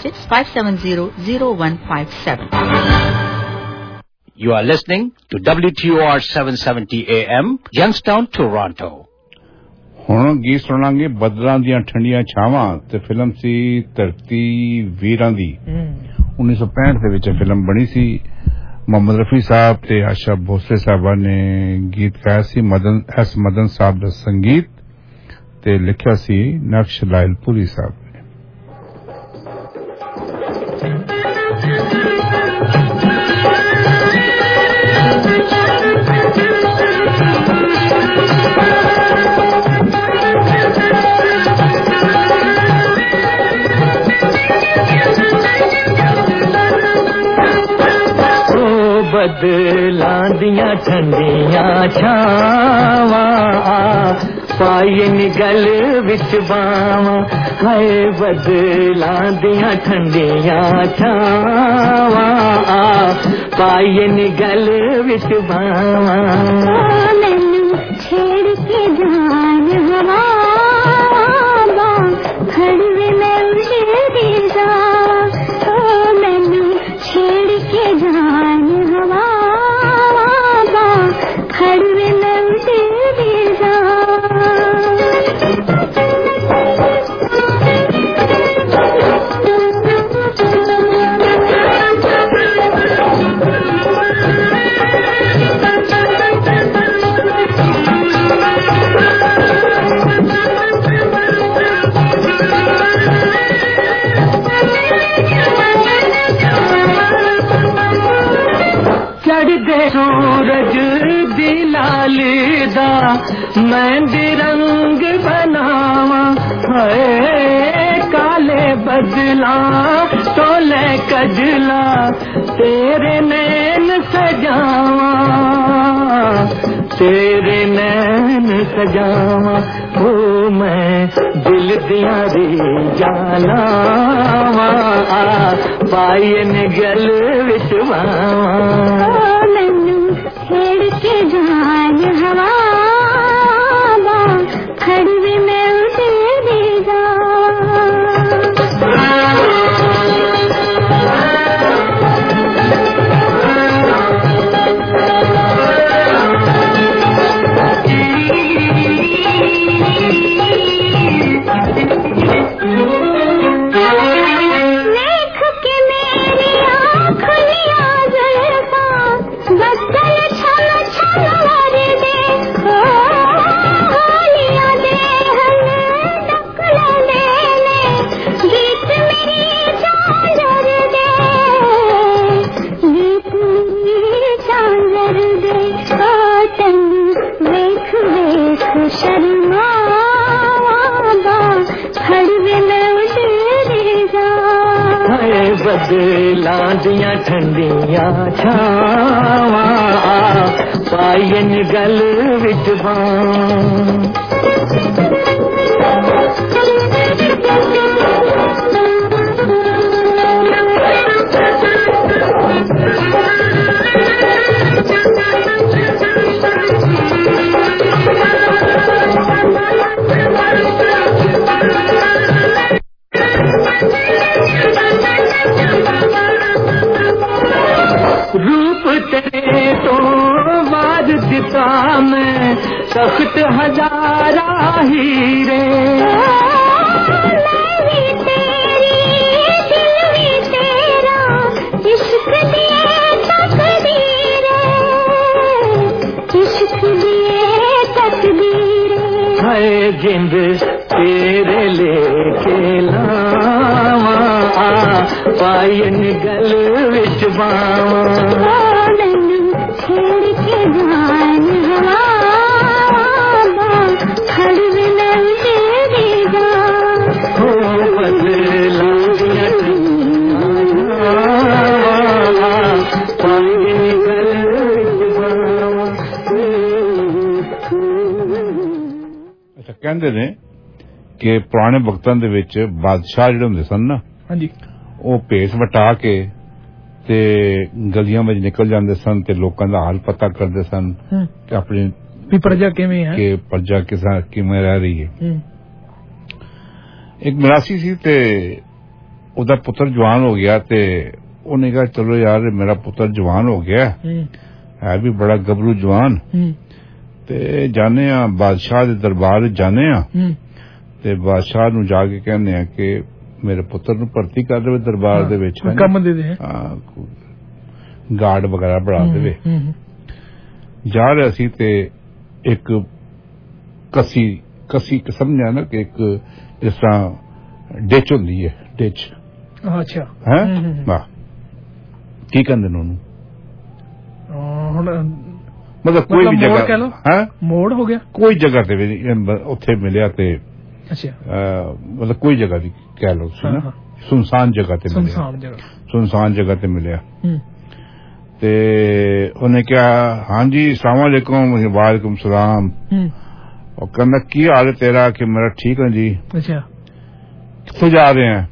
416-570-0157। You are listening to WTOR 770 AM, Youngstown, Toronto. ਹੁਣ ਗੀਤ ਸੁਣਾਂਗੇ ਬੱਦਲਾਂ ਦੀਆਂ ਠੰਡੀਆਂ ਛਾਵਾਂ ਤੇ ਫਿਲਮ ਸੀ ਧਰਤੀ ਵੀਰਾਂ ਦੀ 1965 ਦੇ ਵਿੱਚ ਫਿਲਮ ਬਣੀ ਸੀ। ਮੁਹੰਮਦ ਰਫੀ ਸਾਹਿਬ ਤੇ ਆਸ਼ਾ ਭੋਸਲੇ ਸਾਹਿਬਾਂ ਨੇ ਗੀਤ ਗਾਇਆ ਸੀ। ਮਦਨ ਸਾਹਿਬ ਦਾ ਸੰਗੀਤ ਤੇ ਲਿਖਿਆ ਸੀ ਨਕਸ਼ ਲਾਇਲਪੁਰੀ ਸਾਹਿਬ ਨੇ। बदलां दियां ठंडियां छावां पाए निगल विच बावां हाय बदलां दियां ठंडियां छावां पाए निगल विच बावां मैनू छेड़ के जान हवा खड़वे में उड़े जा मैनू छेड़ के जान खड़वे में उड़े जा चढ़दे सूरज दी लालिदा मेहंदी रंग बनावा है काले बदला तोले कजला तेरे नैन सजावा तेरे नैन सजावा ओ मैं दिल दिया री जालावा पायन गल विचवा मैनू छेड़ के जान हवा खड़वे में उड़े जा बदलां दियां ठंडियां छावां पायन गल विच बां रूप तेरे तो वाद दिता मैं तख्त हजारा हीरे इश्क दिए तकदीर है जिंद तेरे लेके लावा पायन गल विच बावा छेड़ के जान हवा खड़वे में उड़े जा बदला ਕਹਿੰਦੇ ਨੇ ਕਿ ਪੁਰਾਣੇ ਵਕਤਾਂ ਦੇ ਵਿੱਚ ਬਾਦਸ਼ਾਹ ਜਿਹੜੇ ਹੁੰਦੇ ਸਨ ਨਾ, ਹਾਂਜੀ, ਉਹ ਭੇਸ ਵਟਾ ਕੇ ਤੇ ਗਲੀਆਂ ਵਿੱਚ ਨਿਕਲ ਜਾਂਦੇ ਸਨ ਤੇ ਲੋਕਾਂ ਦਾ ਹਾਲ ਪਤਾ ਕਰਦੇ ਸਨ ਕਿ ਆਪਣੀ ਪ੍ਰਜਾ ਕਿਵੇਂ ਹੈ, ਕਿ ਪ੍ਰਜਾ ਕਿਵੇਂ ਰਹਿ ਰਹੀ ਹੈ। ਇੱਕ ਮਰਾਸੀ ਸੀ ਤੇ ਉਹਦਾ ਪੁੱਤਰ ਜਵਾਨ ਹੋ ਗਿਆ ਤੇ ਉਹਨੇ ਕਿਹਾ ਚਲੋ ਯਾਰ ਮੇਰਾ ਪੁੱਤਰ ਜਵਾਨ ਹੋ ਗਿਆ ਹੈ ਵੀ ਬੜਾ ਗੱਭਰੂ ਜਵਾਨ, ਤੇ ਜਾਣੇ ਆ ਬਾਦਸ਼ਾਹ ਦੇ ਦਰਬਾਰ ਜਾਣੇ ਆ ਤੇ ਬਾਦਸ਼ਾਹ ਨੂੰ ਜਾ ਕੇ ਕਹਿੰਦੇ ਆ ਕਿ ਮੇਰੇ ਪੁੱਤਰ ਨੂੰ ਭਰਤੀ ਕਰ ਦੇਵੇ ਦਰਬਾਰ ਦੇ ਵਿੱਚ, ਕੰਮ ਦੇ ਦੇ, ਗਾਰਡ ਵਗੈਰਾ ਬਣਾ ਦੇਵੇ। ਜਾ ਰਿਹਾ ਸੀ ਤੇ ਇੱਕ ਕਸੀ ਸਮਝਿਆ ਨਾ ਕਿ ਇੱਕ ਜਿਸ ਤਰ੍ਹਾਂ ਡਿਚ ਹੁੰਦੀ ਹੈ, ਡਿਚ। ਅੱਛਾ, ਹੈ ਵਾਹ, ਕੀ ਕਹਿੰਦੇ ਨੇ ਉਹਨੂੰ ਹੁਣ ਮਤਲਬ ਕੋਈ ਵੀ ਜਗ੍ਹਾ ਹੈ ਮੋੜ ਹੋ ਗਿਆ, ਕੋਈ ਜਗ੍ਹਾ ਤੇ ਉੱਥੇ ਮਿਲਿਆ ਤੇ ਅੱਛਾ ਮਤਲਬ ਕੋਈ ਜਗ੍ਹਾ ਦੀ ਕਹਿ ਲਓ ਤੁਸੀਂ ਨਾ, ਸੁਨਸਾਨ ਜਗ੍ਹਾ ਤੇ ਮਿਲਿਆ, ਸੁਨਸਾਨ ਜਗ੍ਹਾ ਤੇ ਮਿਲਿਆ ਤੇ ਉਹਨੇ ਕਿਹਾ ਹਾਂਜੀ ਸਲਾਮ ਵਾਲੇकुम, ਵਾਲੇकुम सलाम। ਉਹ ਕਹਿੰਦਾ ਕੀ ਹਾਲ ਹੈ ਤੇਰਾ? ਕਿ ਮੇਰਾ ਠੀਕ ਹੈ ਜੀ। ਅੱਛਾ, ਕਿੱਥੇ ਜਾ ਰਹੇ हैं?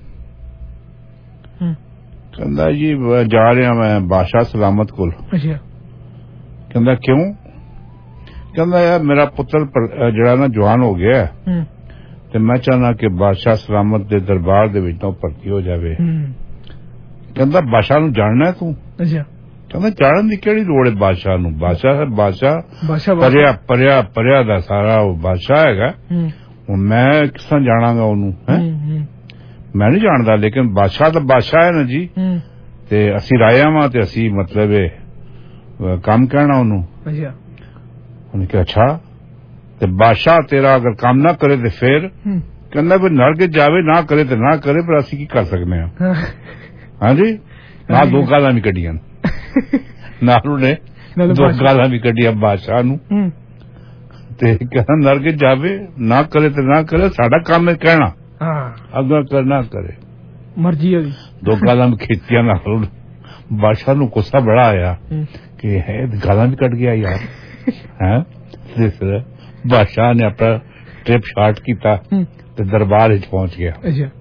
ਕਹਿੰਦਾ ਜੀ ਜਾ ਰਿਹਾ ਮੈਂ ਬਾਦਸ਼ਾਹ ਸਲਾਮਤ ਕੋਲ। ਅੱਛਾ, ਕਹਿੰਦਾ ਕਿਉਂ? ਕਹਿੰਦਾ ਯਾਰ ਮੇਰਾ ਪੁੱਤਰ ਜਿਹੜਾ ਨਾ ਜਵਾਨ ਹੋ ਗਿਆ ਤੇ ਮੈਂ ਚਾਹਨਾ ਕਿ ਬਾਦਸ਼ਾਹ ਸਲਾਮਤ ਦੇ ਦਰਬਾਰ ਦੇ ਵਿੱਚ ਭਰਤੀ ਹੋ ਜਾਵੇ। ਕਹਿੰਦਾ ਬਾਦਸ਼ਾਹ ਨੂੰ ਜਾਣਨਾ ਤੂੰ? ਅੱਛਾ, ਕਹਿੰਦਾ ਜਾਣਨ ਦੀ ਕਿਹੜੀ ਲੋੜ ਹੈ ਬਾਦਸ਼ਾਹ ਨੂੰ? ਬਾਦਸ਼ਾਹ ਪਰਿਆ ਦਾ ਸਾਰਾ ਉਹ ਬਾਦਸ਼ਾਹ ਹੈਗਾ, ਮੈਂ ਕਿਸ ਤਰ੍ਹਾਂ ਜਾਣਾਂਗਾ ਉਹਨੂੰ? ਮੈਂ ਨਹੀਂ ਜਾਣਦਾ, ਲੇਕਿਨ ਬਾਦਸ਼ਾਹ ਤਾਂ ਬਾਦਸ਼ਾਹ ਹੈ ਨਾ ਜੀ, ਤੇ ਅਸੀਂ ਰਾਇਆ ਵਾਂ ਤੇ ਅਸੀਂ ਮਤਲਬ ਕੰਮ ਕਹਿਣਾ ਉਹਨੂੰ। ਉਹਨੇ ਕਿਹਾ ਅੱਛਾ, ਤੇ ਬਾਦਸ਼ਾਹ ਤੇਰਾ ਅਗਰ ਕੰਮ ਨਾ ਕਰੇ ਤੇ ਫੇਰ? ਕਹਿੰਦਾ ਵੀ ਨਰਕ ਜਾਵੇ, ਨਾ ਕਰੇ ਤੇ ਨਾ ਕਰੇ, ਪਰ ਅਸੀਂ ਕੀ ਕਰ ਸਕਦੇ ਹਾਂ? ਹਾਂਜੀ, ਨਾਲ ਦੋ ਗਾਲਾਂ ਵੀ ਕੱਢੀਆਂ, ਨਾਲ ਉਹਨੇ ਦੋ ਗਾਲਾਂ ਵੀ ਕੱਢੀਆਂ ਬਾਦਸ਼ਾਹ ਨੂੰ, ਤੇ ਕਹਿੰਦਾ ਨਰਕ ਜਾਵੇ, ਨਾ ਕਰੇ ਤੇ ਨਾ ਕਰੇ, ਸਾਡਾ ਕੰਮ ਹੈ ਕਹਿਣਾ, ਅੱਗਾ ਕਰਨਾ ਕਰੇ, ਮਰਜ਼ੀ ਉਹਦੀ। ਦੋ ਗਾਲਾਂ ਵੀ ਖਿੱਚੀਆਂ ਨਾਲ, ਬਾਦਸ਼ਾਹ ਨੂੰ ਗੁੱਸਾ ਬੜਾ ਆਇਆ ਕਿ ਹੈ ਗਾਲਾਂ ਵੀ ਕੱਢ ਗਿਆ ਯਾਰ ਹੈ। ਬਾਦਸ਼ਾਹ ਨੇ ਆਪਣਾ ਟ੍ਰਿਪ ਸ਼ਾਰਟ ਕੀਤਾ ਤੇ ਦਰਬਾਰ ਵਿੱਚ ਪਹੁੰਚ ਗਿਆ।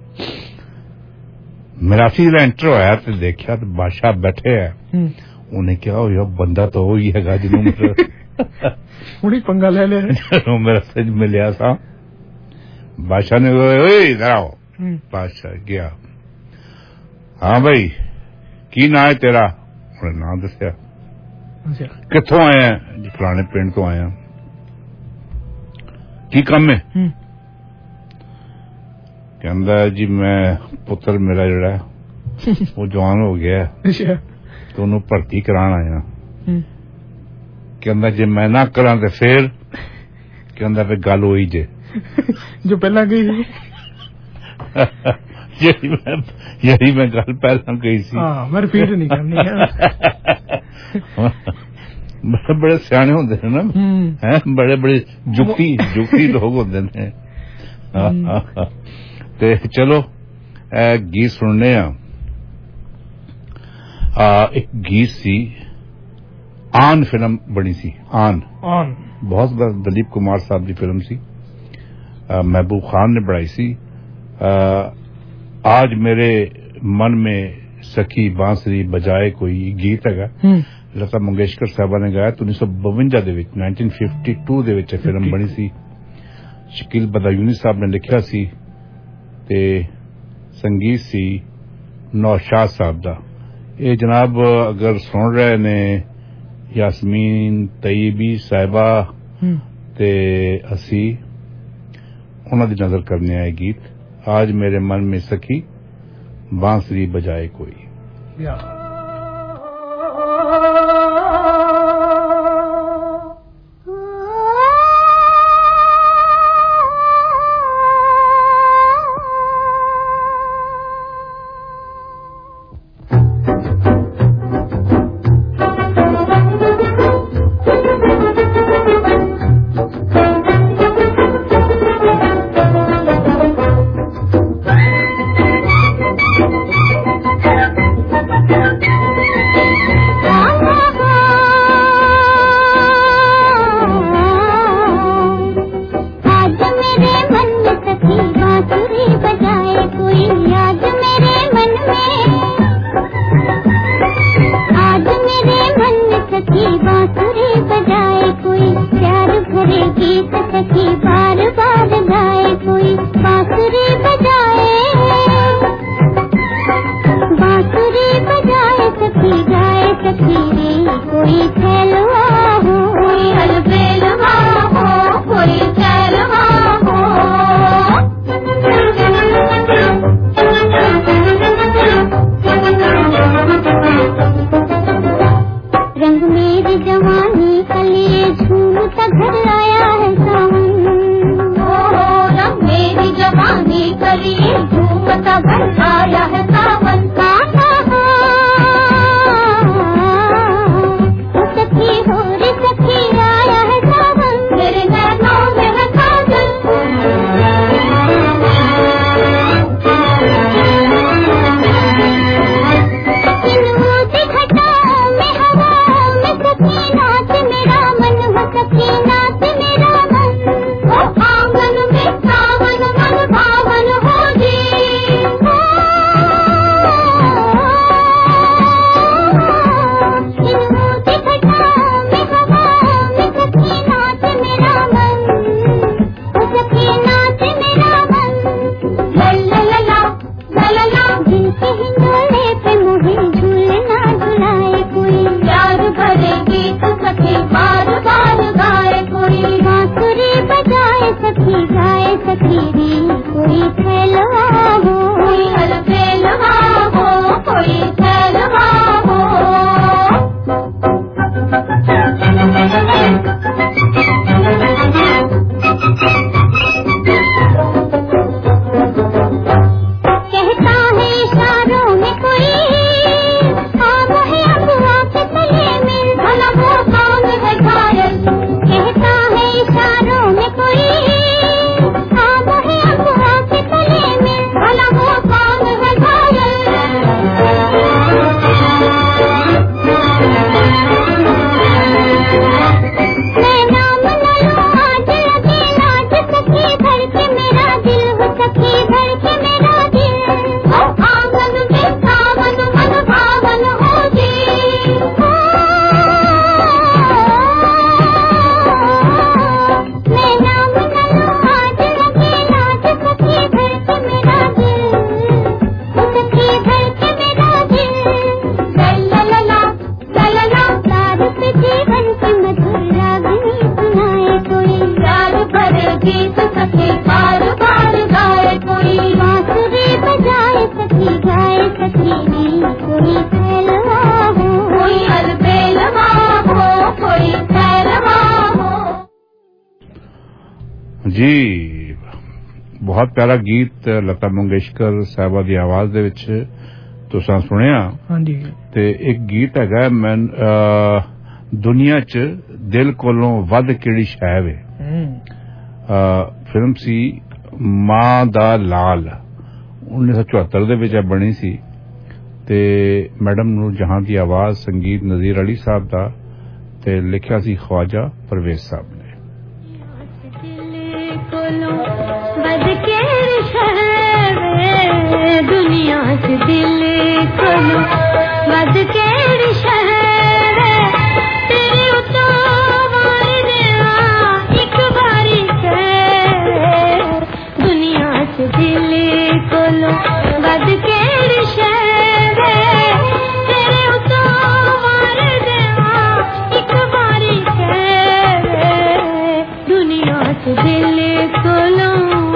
ਮਰਾਸੀ ਜਿਹੜਾ ਐਂਟਰ ਹੋਇਆ ਤੇ ਦੇਖਿਆ ਤੇ ਬਾਦਸ਼ਾਹ ਬੈਠੇ ਹੈ। ਉਹਨੇ ਕਿਹਾ ਉਹ ਯਾਰ ਬੰਦਾ ਤਾਂ ਉਹੀ ਹੈਗਾ ਜਿਹਨੂੰ ਹੁਣੀ ਪੰਗਾ ਲੈ ਲਿਆ, ਮੇਰਾ ਸੱਚ ਮਿਲਿਆ ਸਾਂ। ਬਾਦਸ਼ਾਹ ਨੇ ਓਏ ਇਧਰ ਆਓ। ਬਾਦਸ਼ਾਹ ਗਿਆ, ਹਾਂ ਭਾਈ ਕੀ ਨਾਂ ਹੈ ਤੇਰਾ? ਉਹਨੇ ਨਾਂ ਦੱਸਿਆ। ਕਿੱਥੋਂ ਆਇਆ? ਜੀ ਫਲਾਣੇ ਪਿੰਡ ਤੋਂ ਆਇਆ। ਕੀ ਕੰਮ ਹੈ? ਕਹਿੰਦਾ ਜੀ ਮੈਂ ਪੁੱਤਰ ਮੇਰਾ ਜਿਹੜਾ ਉਹ ਜਵਾਨ ਹੋ ਗਿਆ ਤੇ ਉਹਨੂੰ ਭਰਤੀ ਕਰਾਉਣ ਆਇਆ। ਕਹਿੰਦਾ ਜੇ ਮੈਂ ਨਾ ਕਰਾਂ ਤੇ ਫੇਰ? ਕਹਿੰਦਾ ਫਿਰ ਗੱਲ ਹੋਈ ਜੇ ਜੋ ਪਹਿਲਾਂ ਗਈ ਸੀ, ਜਿਹੜੀ ਮੈਂ ਗੱਲ ਪਹਿਲਾਂ ਕਹੀ ਸੀ, ਮੈਂ ਰਿਪੀਟ ਨਹੀਂ ਕਰਨੀ ਹੈ। ਬੜੇ ਸਿਆਣੇ ਹੁੰਦੇ ਨੇ ਨਾ, ਹੈ ਬੜੇ ਜੁਗਤੀ ਲੋਕ ਹੁੰਦੇ ਨੇ। ਤੇ ਚਲੋ ਇਹ ਗੀਤ ਸੁਣਨੇ ਆ। ਇੱਕ ਗੀਤ ਸੀ, ਆਨ ਫਿਲਮ ਬਣੀ ਸੀ, ਆਨ ਬਹੁਤ ਦਲੀਪ ਕੁਮਾਰ ਸਾਹਿਬ ਦੀ ਫਿਲਮ ਸੀ, महबूब खान ने बनाई सी। आज मेरे मन में सखी बांसुरी बजाए कोई गीत है, लता मंगेशकर साहबा ने गाया। 1952 ਦੇ ਵਿੱਚ 1952 ਦੇ ਵਿੱਚ ਫਿਲਮ ਬਣੀ ਸੀ। ਸ਼ਕੀਲ ਬਦਾਯੂਨੀ ਸਾਹਿਬ ਨੇ ਲਿਖਿਆ ਸੀ ਤੇ ਸੰਗੀਤ ਸੀ ਨੌਸ਼ਾਦ ਸਾਹਿਬ ਦਾ। ਇਹ ਜਨਾਬ ਅਗਰ ਸੁਣ ਰਹੇ ਨੇ ਯਾਸਮੀਨ ਤਈਬੀ ਸਾਹਿਬਾ ਤੇ ਅਸੀਂ ਉਹਨਾਂ ਦੀ ਨਜ਼ਰ ਕਰਨੇ ਆਏ गीत आज मेरे मन में सखी बांसुरी बजाए कोई। गीत सखी बार बार गाए कोई बांसुरी बजाए सखी गाए सखी कोई पहलवा हो कोई अलबेलवा हो कोई पहलवा हो। जी बहुत प्यारा गीत लता मंगेशकर साहबा दी आवाज दे विच तुसां सुनिया। हाँ जी। ते एक गीत हैगा मैं दुनिया च दिल कोलों वध केड़ी शै वे। फिल्म सी मां दा लाल 1974 दे विच बनी सी ते मैडम नूर जहां दी आवाज संगीत नजीर अली साहब दा ते लिखिया सी ख्वाजा परवेज साहब ने। दुनिया से दिल खोलो बद केड़ी शहर तेरे उतार देवा एक बारी कह दुनिया से दिल खोलो बद केड़ी शहर तेरे उतार देवा एक बारी कह दुनिया से दिल खोलो।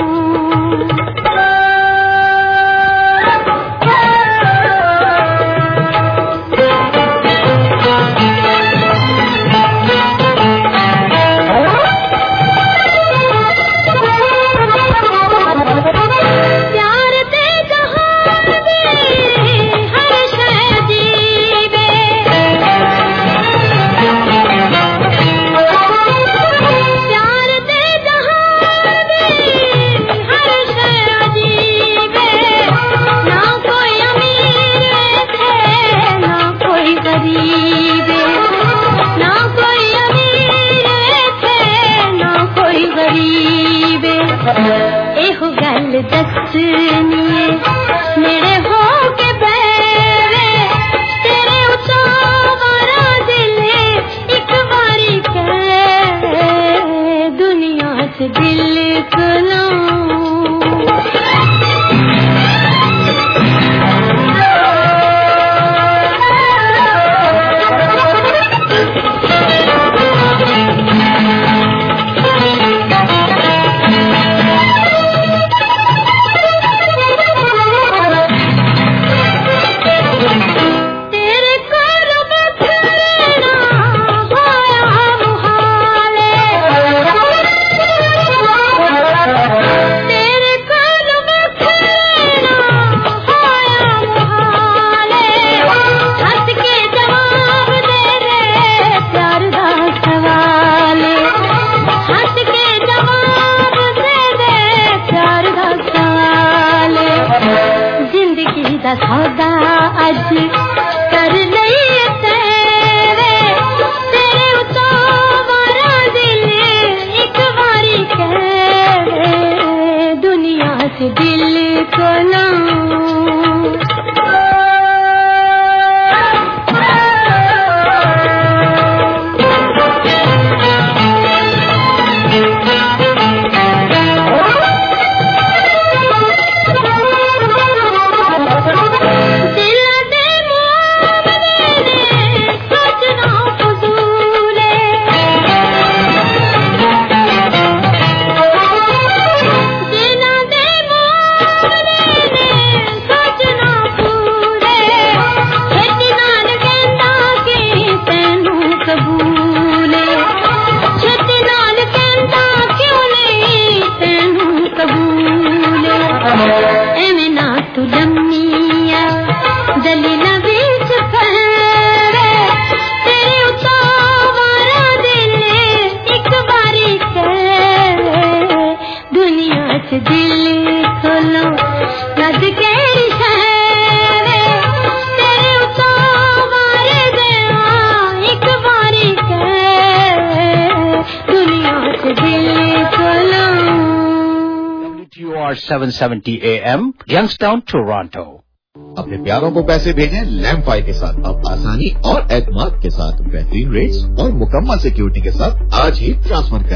WTOR 770 AM, Youngstown, Toronto. अपने प्यारों को पैसे भेजें लैम्फाई के साथ अब आसानी और एतमाद के साथ बेहतरीन रेट्स और मुकम्मल सिक्योरिटी के साथ आज ही ट्रांसफर करें।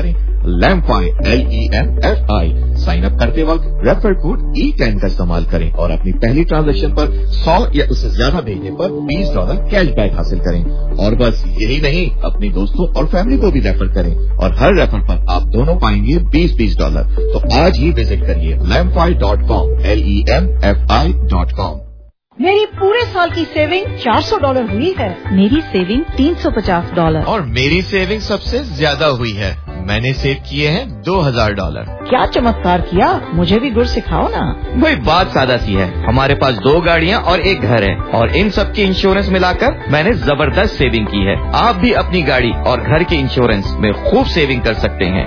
LEMFI LEMFI। साइन अप करते वक्त रेफर कोड E10 का इस्तेमाल करें और अपनी पहली ट्रांजैक्शन पर 100 या उससे ज्यादा भेजने पर $20 कैशबैक हासिल करें। और बस यही नहीं, अपने दोस्तों और फैमिली को भी रेफर करें और हर रेफर पर आप दोनों पाएंगे $20। तो आज ही विजिट करिए lemfi.com LEMFI.com। मेरी पूरे साल की सेविंग $400 हुई है। मेरी सेविंग $350 और मेरी सेविंग सबसे ज्यादा हुई है। मैंने सेव किए हैं $2000। क्या चमत्कार किया, मुझे भी गुर सिखाओ ना। वही बात सादा सी है, हमारे पास 2 गाड़ियाँ और 1 घर है और इन सब की इंश्योरेंस मिलाकर मैंने जबरदस्त सेविंग की है। आप भी अपनी गाड़ी और घर के इंश्योरेंस में खूब सेविंग कर सकते हैं।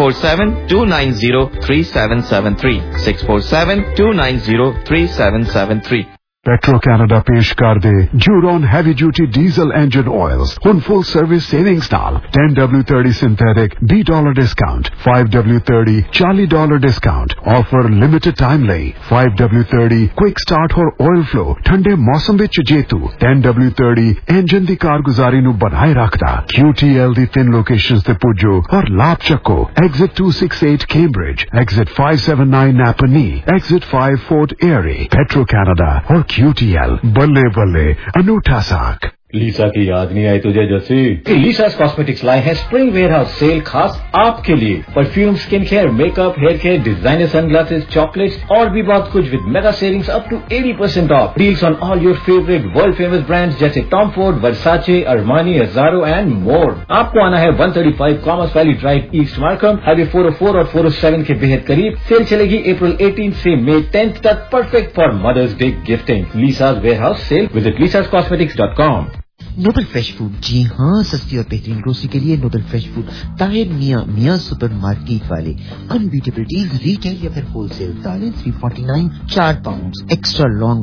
647-290-3773 647-290-3773। Petro Canada पेश कर दे Juron Heavy Duty Diesel Engine Oils on full service savings नाल 10W30 synthetic $20 discount 5W30 $40 discount offer limited time ਲਈ 5W30 quick start और oil flow ठंडे मौसम ਵਿੱਚ ਜੇਤੂ 10W30 engine ਦੀ ਕਾਰਗੁਜ਼ਾਰੀ ਨੂੰ ਬਣਾਏ ਰੱਖਦਾ। QTL ਦੀ 3 locations ਤੇ ਪੁੱਜੋ और ਲਾਭ ਚੱਕੋ। Exit 268 Cambridge, Exit 579 Napanee, Exit 5 Fort Erie। Petro Canada और QTL बल्ले बल्ले अनूठा साक। लीसा की याद नहीं आई तुझे जैसी? लीसा कॉस्मेटिक्स लाए हैं स्प्रिंग वेयरहाउस सेल खास आपके लिए। Perfume, skin care, makeup, hair care, designer sunglasses, chocolates और भी बहुत कुछ with mega savings up to 80% off. Deals on all your favourite world famous brands जैसे Tom Ford, Versace, Armani, Azzaro and more. आपको आना है 135 Commerce Valley Drive, East Markham, highway 404 और 407 के बेहद करीब। सेल चलेगी अप्रैल 18 से मई 10 तक, perfect for mother's day gifting. Lisa warehouse sale, visit lisascosmetics.com। Noble Fresh Food, जी हाँ, सस्ती और बेहतरीन ग्रोसरी के लिए Noble Fresh Food Tahir Mian supermarket वाले। अनबीटेबल डील्स, रिटेल या फिर होलसेल। दालें 349 4 पाउंड, एक्स्ट्रा लॉन्ग